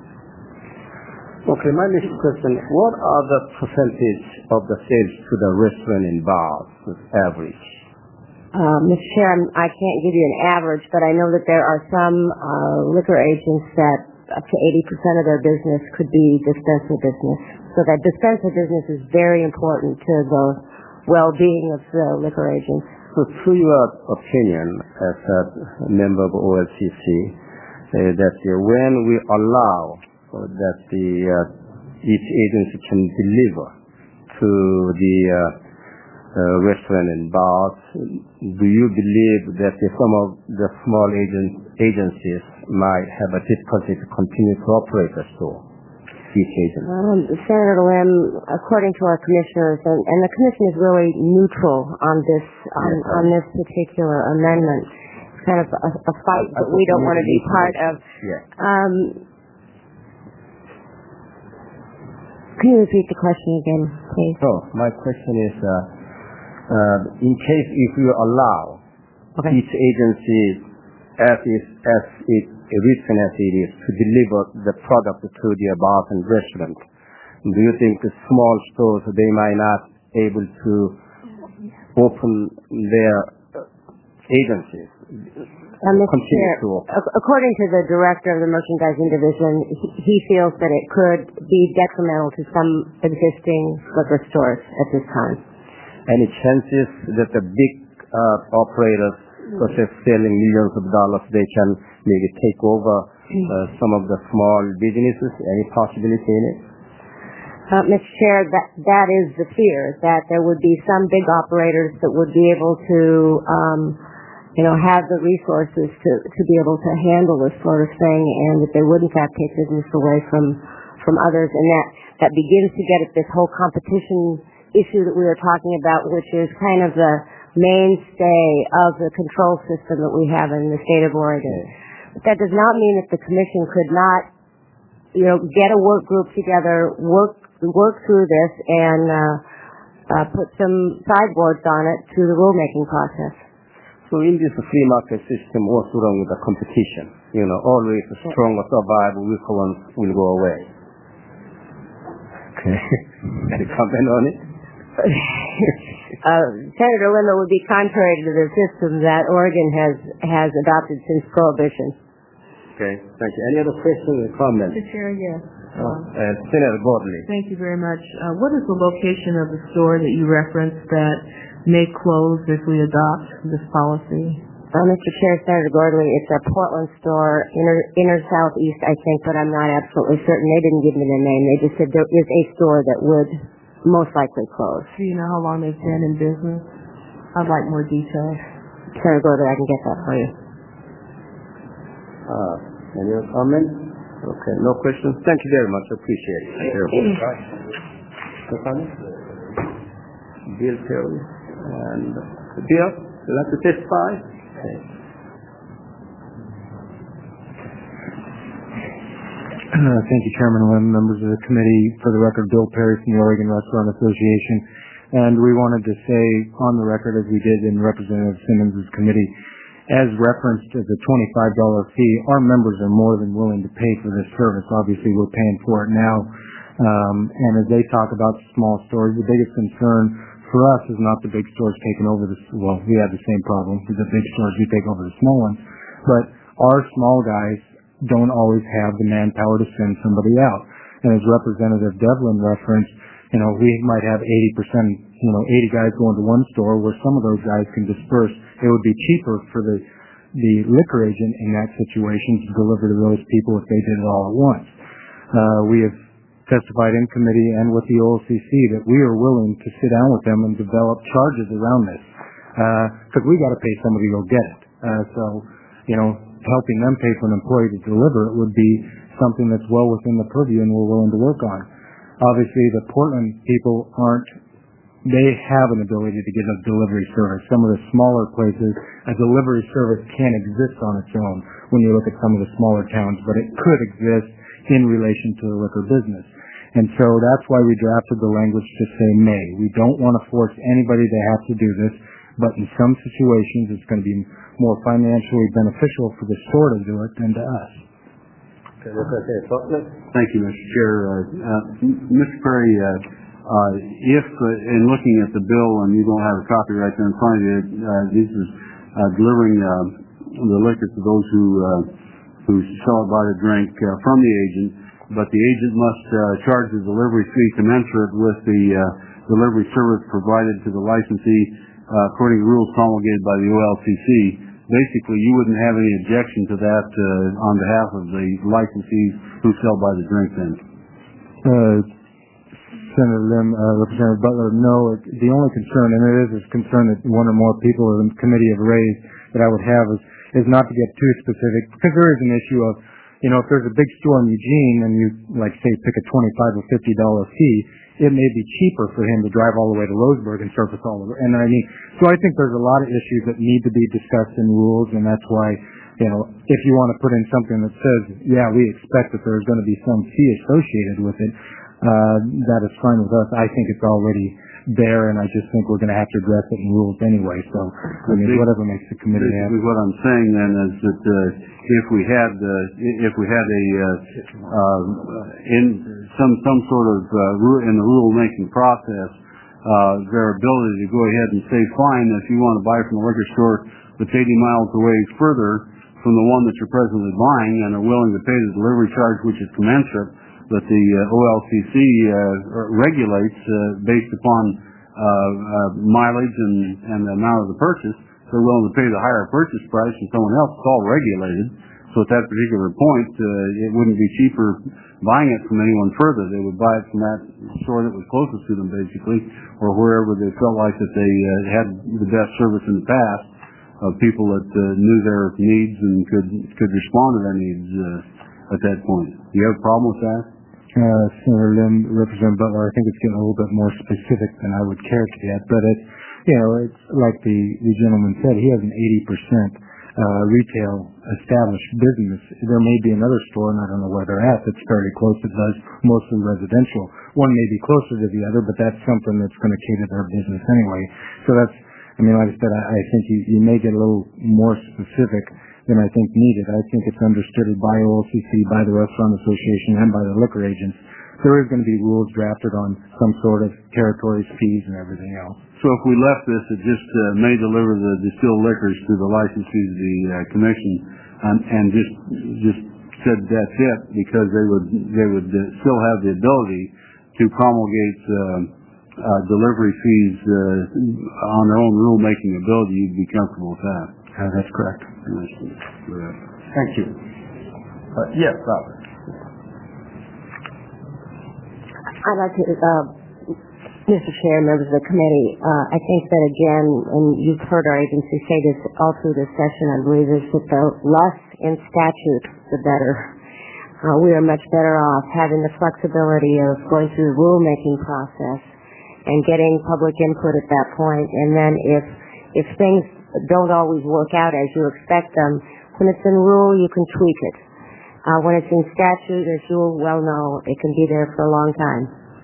okay, my next question, what are the percentage of the sales to the restaurant and bars, average? Uh, Mister Chair, I'm, I can't give you an average, but I know that there are some uh, liquor agents that up to eighty percent of their business could be dispenser business. So that dispenser business is very important to the well-being of the liquor agents. So to your opinion as a member of O L C C, uh, that uh, when we allow uh, that the uh, each agency can deliver to the uh, restaurants and bars. Do you believe that some of the small agent, agencies might have a difficulty to continue to operate the store? Um, Senator Lim, according to our commissioners, and, and the commission is really neutral on this on, yes, on this particular amendment. It's kind of a, a fight that we don't want to be part of. Yes. Um, can you repeat the question again, please? So my question is, uh, uh, in case if you allow okay. each agency as is as it written as it is to deliver the product to their bars and restaurants, do you think the small stores they might not able to open their agencies? Uh, Mister Chair, according to the director of the merchandising division, he feels that it could be detrimental to some existing liquor stores at this time. Any chances that the big uh, operators, such as selling millions of dollars, they can maybe take over uh, some of the small businesses? Any possibility in it? Uh, Mister Chair, that, that is the fear, that there would be some big operators that would be able to um, you know, have the resources to, to be able to handle this sort of thing, and that they would in fact take business away from, from others, and that, that begins to get at this whole competition issue that we were talking about, which is kind of the mainstay of the control system that we have in the state of Oregon. But that does not mean that the commission could not, you know, get a work group together, work work through this, and uh, uh, put some sideboards on it to the rulemaking process. So in this free market system, what's wrong with the competition? You know, always the stronger survive, weaker ones will go away. Okay. Any comment on it? uh, Senator Lim, it would be contrary to the system that Oregon has, has adopted since Prohibition. Okay, thank you. Any other questions or comments? Mister Chair, yes. Uh, uh, Senator Gordley. Thank you very much. Uh, what is the location of the store that you referenced that may close if we adopt this policy? Uh, Mister Chair, Senator Gordley, it's a Portland store, inner, inner southeast, I think, but I'm not absolutely certain. They didn't give me the name. They just said there is a store that would most likely close. Do you know how long they've been in business? I'd like more details. Senator Gordley, I can get that for you. Uh, any other comments? Okay, no questions. Thank you very much. Appreciate it. Bill Perry. And Bill, you like to testify? Okay. Uh, thank you, Chairman Lim, members of the committee. For the record, Bill Perry from the Oregon Restaurant Association. And we wanted to say on the record, as we did in Representative Simmons' committee, as referenced as a twenty-five dollars fee, our members are more than willing to pay for this service. Obviously, we're paying for it now. Um, and as they talk about small stores, the biggest concern for us is not the big stores taking over the, well, we have the same problem with the big stores, we take over the small ones. But our small guys don't always have the manpower to send somebody out. And as Representative Devlin referenced, you know, we might have eighty percent, you know, eighty guys going to one store where some of those guys can disperse. It would be cheaper for the, the liquor agent in that situation to deliver to those people if they did it all at once. Uh, we have testified in committee and with the O L C C that we are willing to sit down with them and develop charges around this. Because uh, we got to pay somebody to go get it. Uh, so, you know, helping them pay for an employee to deliver it would be something that's well within the purview and we're willing to work on. Obviously, the Portland people aren't, they have an ability to get a delivery service. Some of the smaller places, a delivery service can't exist on its own when you look at some of the smaller towns, but it could exist in relation to the liquor business. And so that's why we drafted the language to say may. We don't want to force anybody to have to do this, but in some situations it's going to be more financially beneficial for the store to do it than to us. Thank you, Mister Chair. Uh, uh, Mister Perry, uh, uh, if uh, in looking at the bill, and you don't have a copy right there in front of you, uh, this is uh, delivering uh, the liquor to those who uh, who sell it by the drink uh, from the agent, but the agent must uh, charge the delivery fee commensurate with the uh, delivery service provided to the licensee uh, according to rules promulgated by the O L C C. Basically, you wouldn't have any objection to that uh, on behalf of the licensees who sell by the drink then? Uh, Senator Lim, uh, Representative Butler, no, it, the only concern, and it is a concern that one or more people in the committee have raised that I would have is, is not to get too specific, because there is an issue of, you know, if there's a big store in Eugene and you, like, say, pick a twenty-five or fifty dollar fee, it may be cheaper for him to drive all the way to Roseburg and surface all over. And I mean, so I think there's a lot of issues that need to be discussed in rules, and that's why, you know, if you want to put in something that says, yeah, we expect that there's going to be some fee associated with it, uh, that is fine with us. I think it's already there, and I just think we're going to have to address it in rules anyway. So, I mean, whatever makes the committee happy. What I'm saying then is that uh, if we had uh, if we had a uh, uh, in some some sort of uh, in the rule making process, uh, their ability to go ahead and say, fine, if you want to buy from a liquor store that's eighty miles away further from the one that you're presently buying and are willing to pay the delivery charge, which is commensurate, that the uh, O L C C uh, regulates uh, based upon uh, uh, mileage and, and the amount of the purchase. They're willing to pay the higher purchase price than someone else. It's all regulated. So at that particular point, uh, it wouldn't be cheaper buying it from anyone further. They would buy it from that store that was closest to them, basically, or wherever they felt like that they uh, had the best service in the past of people that uh, knew their needs and could could respond to their needs uh, at that point. Do you have a problem with that? Uh, Senator Lim, Representative Butler, I think it's getting a little bit more specific than I would care to get, but it's, you know, it's like the, the gentleman said, he has an eighty percent uh, retail established business. There may be another store, and I don't know where they're at, that's fairly close that does mostly residential. One may be closer to the other, but that's something that's going to cater to their business anyway. So that's, I mean, like I said, I, I think you, you may get a little more specific than I think needed. I think it's understood by O L C C, by the Restaurant Association, and by the liquor agents. There is going to be rules drafted on some sort of territories, fees, and everything else. So if we left this, it just uh, may deliver the distilled liquors to the licensees of the uh, commission, and, and just just said that's it, because they would they would uh, still have the ability to promulgate uh, uh, delivery fees uh, on their own rulemaking ability. You'd be comfortable with that. Uh, that's correct. Thank you. Uh, yes, Robert. I'd like to, uh, Mister Chair, members of the committee, uh, I think that again, and you've heard our agency say this all through this session, I believe, is that the less in statute, the better. Uh, we are much better off having the flexibility of going through the rulemaking process and getting public input at that point. And then if if things don't always work out as you expect them, when it's in rule, you can tweak it. Uh, when it's in statute, as you well know, it can be there for a long time.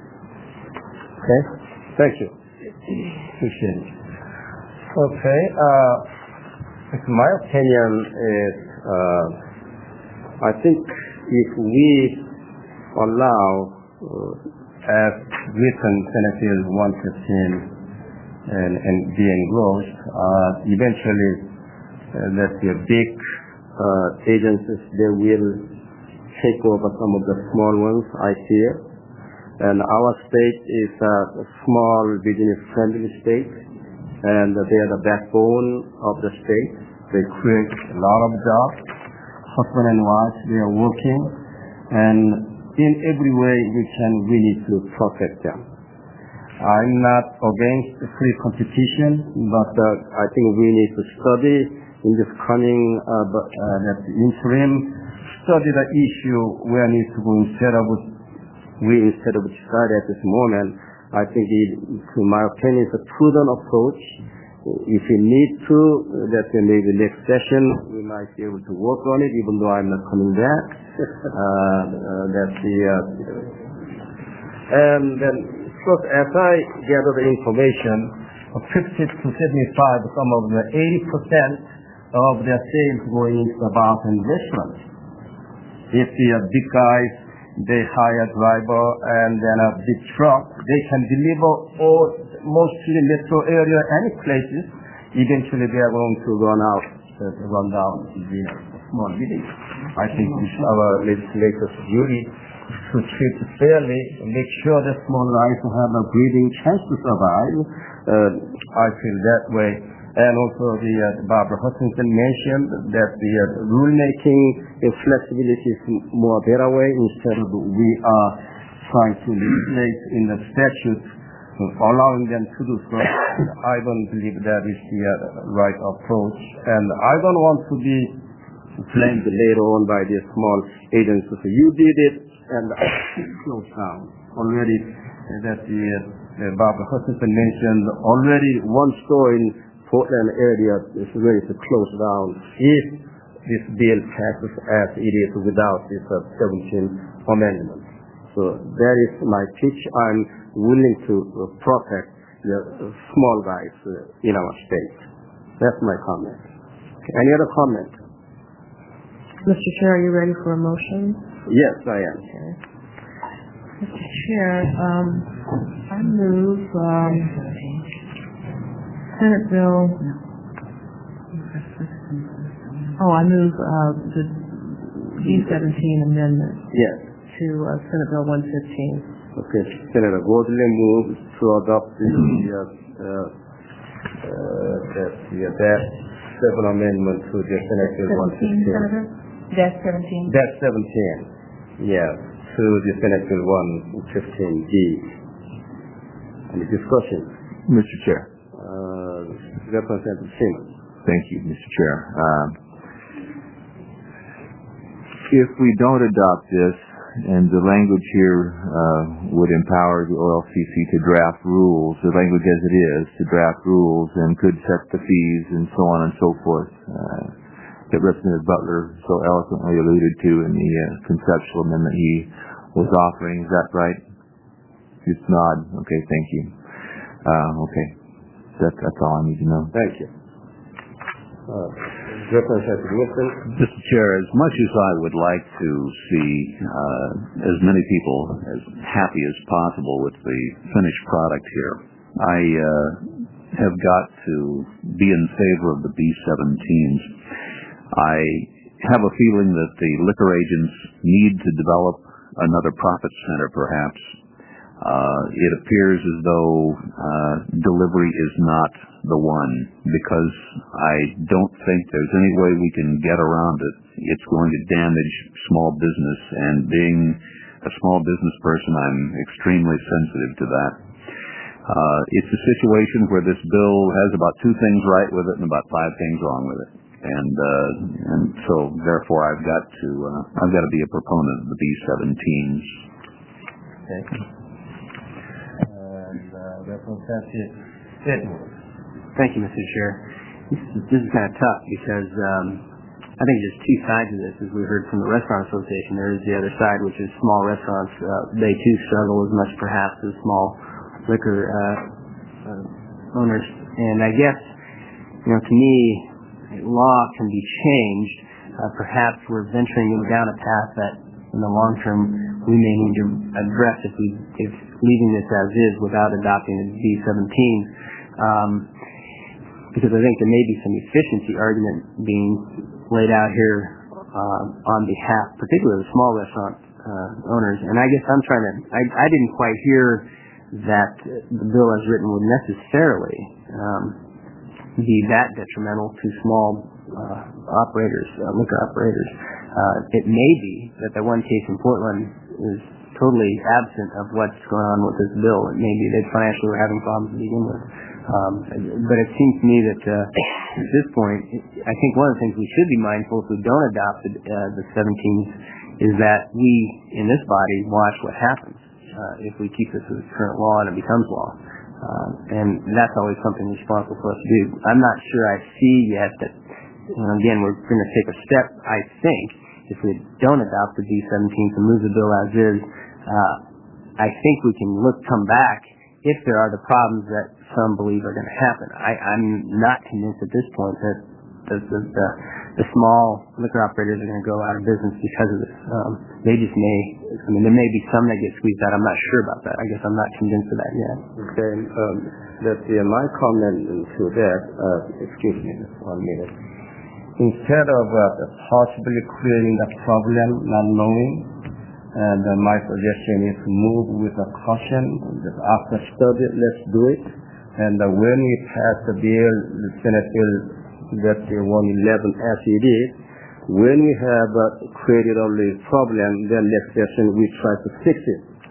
Okay. Thank you. Appreciate it. Okay. Uh, my opinion is, uh, I think if we allow, uh, as written Senate Bill one fifteen and, and be engrossed, uh, eventually uh, let's say big uh, agencies, they will take over some of the small ones, I fear. And our state is a small business-friendly state, and they are the backbone of the state. They create a lot of jobs. Husband and wife, they are working, and in every way we can, we need to protect them. I'm not against free competition, but uh, I think we need to study in this coming uh, uh, that interim, study the issue where needs to go instead of we instead of decide at this moment. I think it, to my opinion, is a prudent approach. If we need to, that maybe next session we might be able to work on it, even though I'm not coming back. uh, uh, that's the uh, and then, because as I gather the information, fifty to seventy-five, some of the eighty percent of their sales going into the bars and restaurants. If the uh, big guys, they hire a driver and then a big truck, they can deliver all, mostly metro area, any places. Eventually they are going to run out, uh, run down the small business. I think it's our legislators' duty to treat it fairly, make sure that small guys have a breathing chance to survive. Uh, I feel that way. And also the uh, Barbara Hutchinson mentioned that the uh, rulemaking uh, flexibility is more better way instead of we are trying to legislate in the statute, allowing them to do so. I don't believe that is the uh, right approach, and I don't want to be blamed later on by the small agencies. You did it, and closed down. Already, uh, that the uh, Barbara Hutchinson mentioned, already one store in Portland area is ready to close down if this bill passes as it is without this uh, seventeenth amendment. So that is my pitch. I'm willing to uh, protect the uh, small guys uh, in our state. That's my comment. Any other comment? Mister Chair, are you ready for a motion? Yes, I am. Okay. Mister Chair, um, I move um, Senate Bill. Oh, I move uh, the D seventeen amendment. Yes. To uh, Senate Bill one fifteen. Okay, Senator Gordon moves to adopt the uh, uh, uh, that the uh, that seven amendment to the Senate Bill one fifteen. That's seventeen. That's seventeen. Yeah, to the Senate Bill one fifteen D. Any discussion? Mister Chair. Uh, Representative Simmons. Thank you, Mister Chair. Uh, if we don't adopt this, and the language here uh, would empower the O L C C to draft rules, the language as it is, to draft rules and could set the fees and so on and so forth, uh, that Representative Butler so eloquently alluded to in the uh, conceptual amendment he was offering. Is that right? Just nod. Okay, thank you. Uh, okay. That, that's all I need to know. Thank you. Uh, Representative Wilson. Mister Chair, as much as I would like to see uh, as many people as happy as possible with the finished product here, I uh, have got to be in favor of the B seventeens. I have a feeling that the liquor agents need to develop another profit center, perhaps. Uh, it appears as though uh, delivery is not the one, because I don't think there's any way we can get around it. It's going to damage small business, and being a small business person, I'm extremely sensitive to that. Uh, it's a situation where this bill has about two things right with it and about five things wrong with it. And uh, and so therefore I've got to uh, I've got to be a proponent of the B seventeens. Okay. And uh, Representative Edwards. Thank you, Mister Chair. This is, this is kind of tough because um, I think there's two sides of this. As we heard from the Restaurant Association, there is the other side, which is small restaurants. Uh, they too struggle as much perhaps as small liquor uh, uh, owners. And I guess, you know, to me, law can be changed. Uh, perhaps we're venturing down a path that in the long term we may need to address if we if leaving this as is without adopting the B seventeen. Um, because I think there may be some efficiency argument being laid out here uh, on behalf, particularly of the small restaurant uh, owners. And I guess I'm trying to, I, I didn't quite hear that the bill as written would necessarily um, be that detrimental to small uh, operators, uh, liquor operators. Uh, it may be that the one case in Portland is totally absent of what's going on with this bill. It may be that financially we're having problems to begin with. Um, but it seems to me that uh, at this point, I think one of the things we should be mindful if we don't adopt the, uh, the seventeens is that we, in this body, watch what happens uh, if we keep this as current law and it becomes law. Uh, and that's always something responsible for us to do. I'm not sure I see yet that, you know, again, we're going to take a step, I think, if we don't adopt the D seventeen and move the bill as is. Uh, I think we can look, come back if there are the problems that some believe are going to happen. I, I'm not convinced at this point that the, the, the, the small liquor operators are going to go out of business because of this. Um, they just may, I mean, there may be some that get squeezed out. I'm not sure about that. I guess I'm not convinced of that yet. Okay, um, that uh, my comment to that, uh, excuse me, just one minute. Instead of uh, possibly creating the problem, not knowing, and uh, my suggestion is to move with a caution. After study, let's do it. And uh, when we pass the bill, the Senate bill, that one eleven as it is, when we have uh, created only problem, then next session we try to fix it.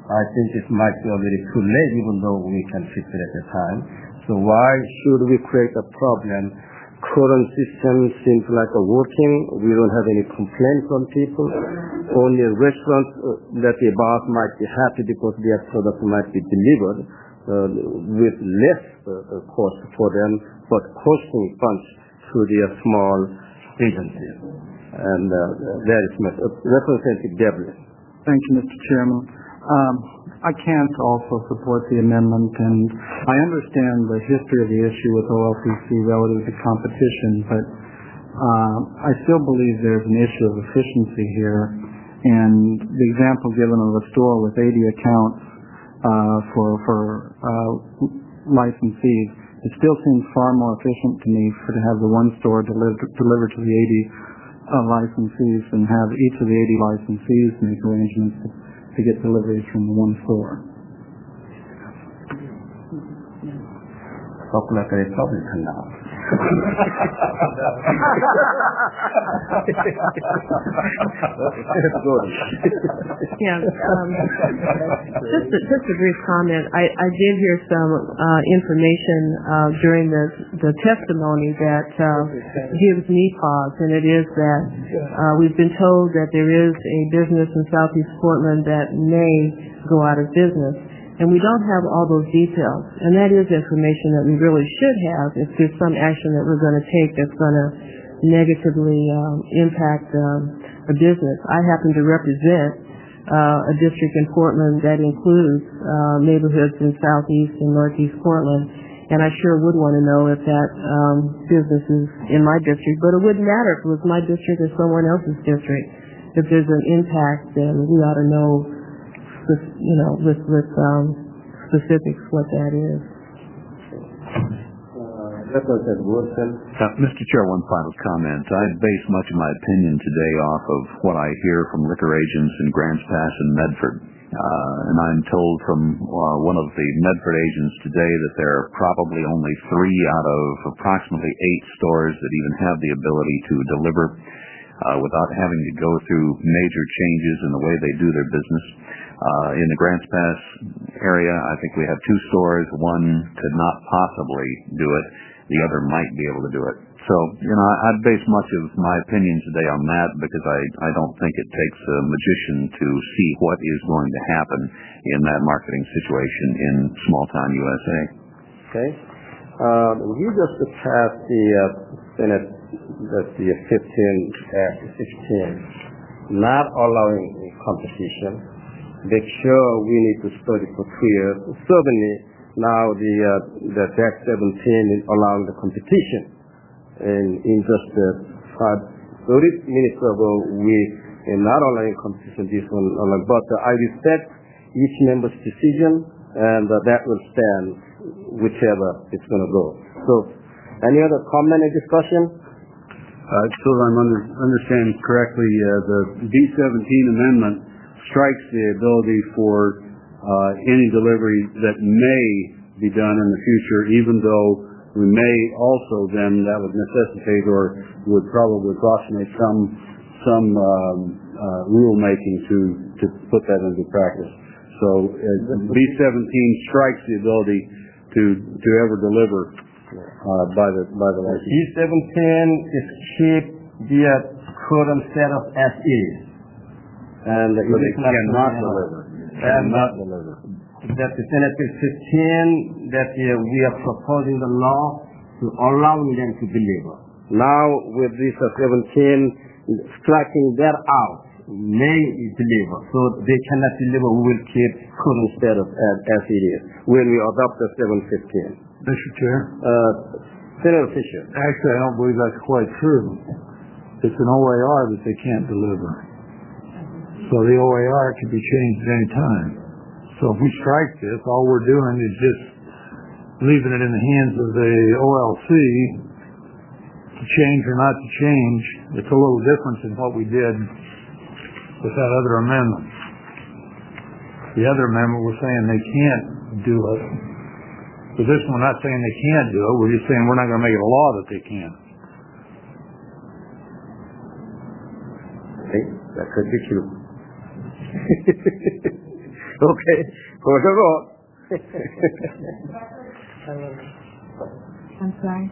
I think it might be already too late, even though we can fix it at the time. So why should we create a problem? Current system seems like a working. We don't have any complaints from people. Only restaurants uh, that the boss might be happy because their product might be delivered uh, with less uh, cost for them, but costing funds to their small agencies. And uh, that is my uh, Representative Devlin. Thank you, Mister Chairman. Um, I can't also support the amendment, and I understand the history of the issue with O L C C relative to competition, but uh, I still believe there's an issue of efficiency here. And the example given of a store with eighty accounts uh, for for uh, licensees, it still seems far more efficient to me for to have the one store deliver, deliver to the eighty uh, licensees than have each of the eighty licensees make arrangements to, to get deliveries from the one store. Talk like a Republican now. Yeah, um, just a, just a brief comment. I, I did hear some uh, information uh, during the the testimony that uh, gives me pause, and it is that uh, we've been told that there is a business in Southeast Portland that may go out of business. And we don't have all those details. And that is information that we really should have if there's some action that we're going to take that's going to negatively um, impact um, a business. I happen to represent uh, a district in Portland that includes uh, neighborhoods in southeast and northeast Portland. And I sure would want to know if that um, business is in my district. But it wouldn't matter if it was my district or someone else's district. If there's an impact, then we ought to know you know, with, with um, specifics what that is. Uh, Mister Chair, one final comment. I base much of my opinion today off of what I hear from liquor agents in Grants Pass and Medford. Uh, and I'm told from uh, one of the Medford agents today that there are probably only three out of approximately eight stores that even have the ability to deliver uh, without having to go through major changes in the way they do their business. Uh, in the Grants Pass area, I think we have two stores. One could not possibly do it. The other might be able to do it. So, you know, I'd base much of my opinion today on that because I, I don't think it takes a magician to see what is going to happen in that marketing situation in small-town U S A. Okay. Um, we just passed the uh, Senate, that's the fifteen Act sixteen, not allowing competition. Make sure we need to study for two years. Certainly, now the uh, the Act seventeen is allowing the competition. And in just uh, five, thirty minutes ago, we are not allowing competition. This one, allowing, but uh, I respect each member's decision, and uh, that will stand whichever it's going to go. So, any other comment or discussion? Uh, so I'm under, understanding correctly, uh, the D seventeen amendment strikes the ability for uh, any delivery that may be done in the future, even though we may also then, that would necessitate or would probably approximate some some um, uh, rule making to, to put that into practice. So uh, B seventeen strikes the ability to to ever deliver uh, by the by the license. B seventeen is keep the uh, current setup as is. And but it cannot deliver. Cannot deliver. That the Senate Bill fifteen, that uh, we are proposing the law to allowing them to deliver. Now, with this uh, seventeen, striking that out, may deliver. So they cannot deliver. We will keep current status as, as it is when we adopt the seven fifteen. Mister Chair? Uh, Senator Fisher. Actually, I don't believe that's quite true. It's an O A R that they can't deliver. So the O A R can be changed at any time. So if we strike this, all we're doing is just leaving it in the hands of the O L C to change or not to change. It's a little different than what we did with that other amendment. The other amendment, we're saying they can't do it. But this one, we're not saying they can't do it. We're just saying we're not going to make it a law that they can. Okay, that could be true. Okay, for the vote. I'm sorry.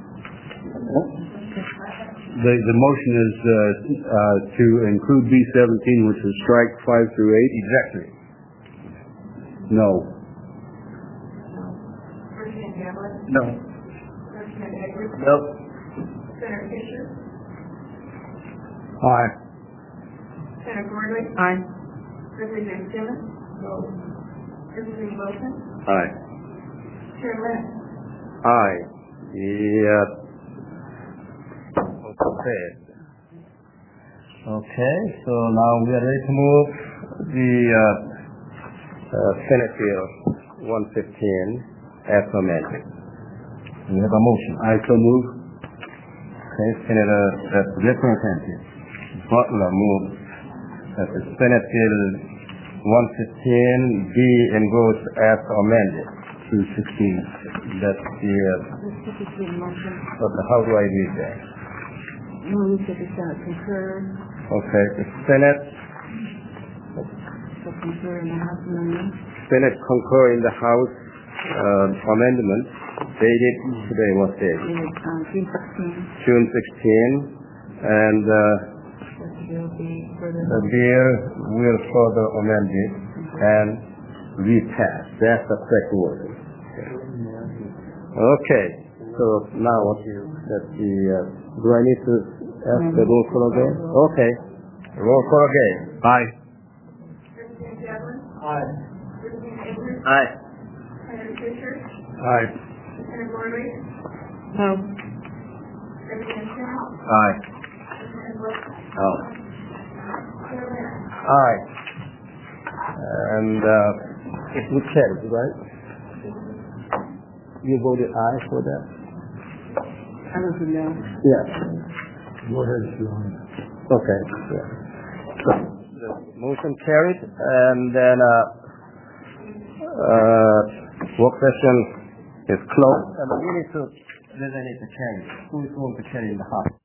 The, the motion is uh, uh, to include B seventeen, which is strike five through eight. Exactly. No. No. No. Senator Fisher? Aye. Senator Gordon? Aye. Representative Simmons? No. Representative Wilson? Aye. Chair Lynn? Aye. Yeah. Okay. Okay, so now we are ready to move the uh, uh, Senate Bill one fifteen as amended. We have a motion. I so move. Okay, Senator uh, Representative Butler moves that the Senate Bill one fifteen be engrossed as amended. two sixteen. That's the, uh, okay, how do I read that? Move that the Senate concur. Okay, the Senate, So concur in the House amendment. Senate concur in the House uh, amendment dated today, what day? Dated, uh, June sixteenth. June sixteenth, and uh, The bill be further. the bill will further amended and repassed. That's the correct word. Okay, so now what you, that the, uh, do I need to ask the roll call again? Okay, roll call again. Aye. Representative Devlin? Aye. Representative Edwards? Aye. Senator Fisher? Aye. Senator Gordon? No. Representative Simmons? Aye. Representative Wilson? Oh. Chair Lynn? Aye. And uh, it was carried, right? You voted aye for that? I voted no. Yes. Go ahead, Sean. Okay. Yeah. So, the motion carried, and then uh, uh, work session is closed, and we need to, then I need to carry. Who is going to carry in the House?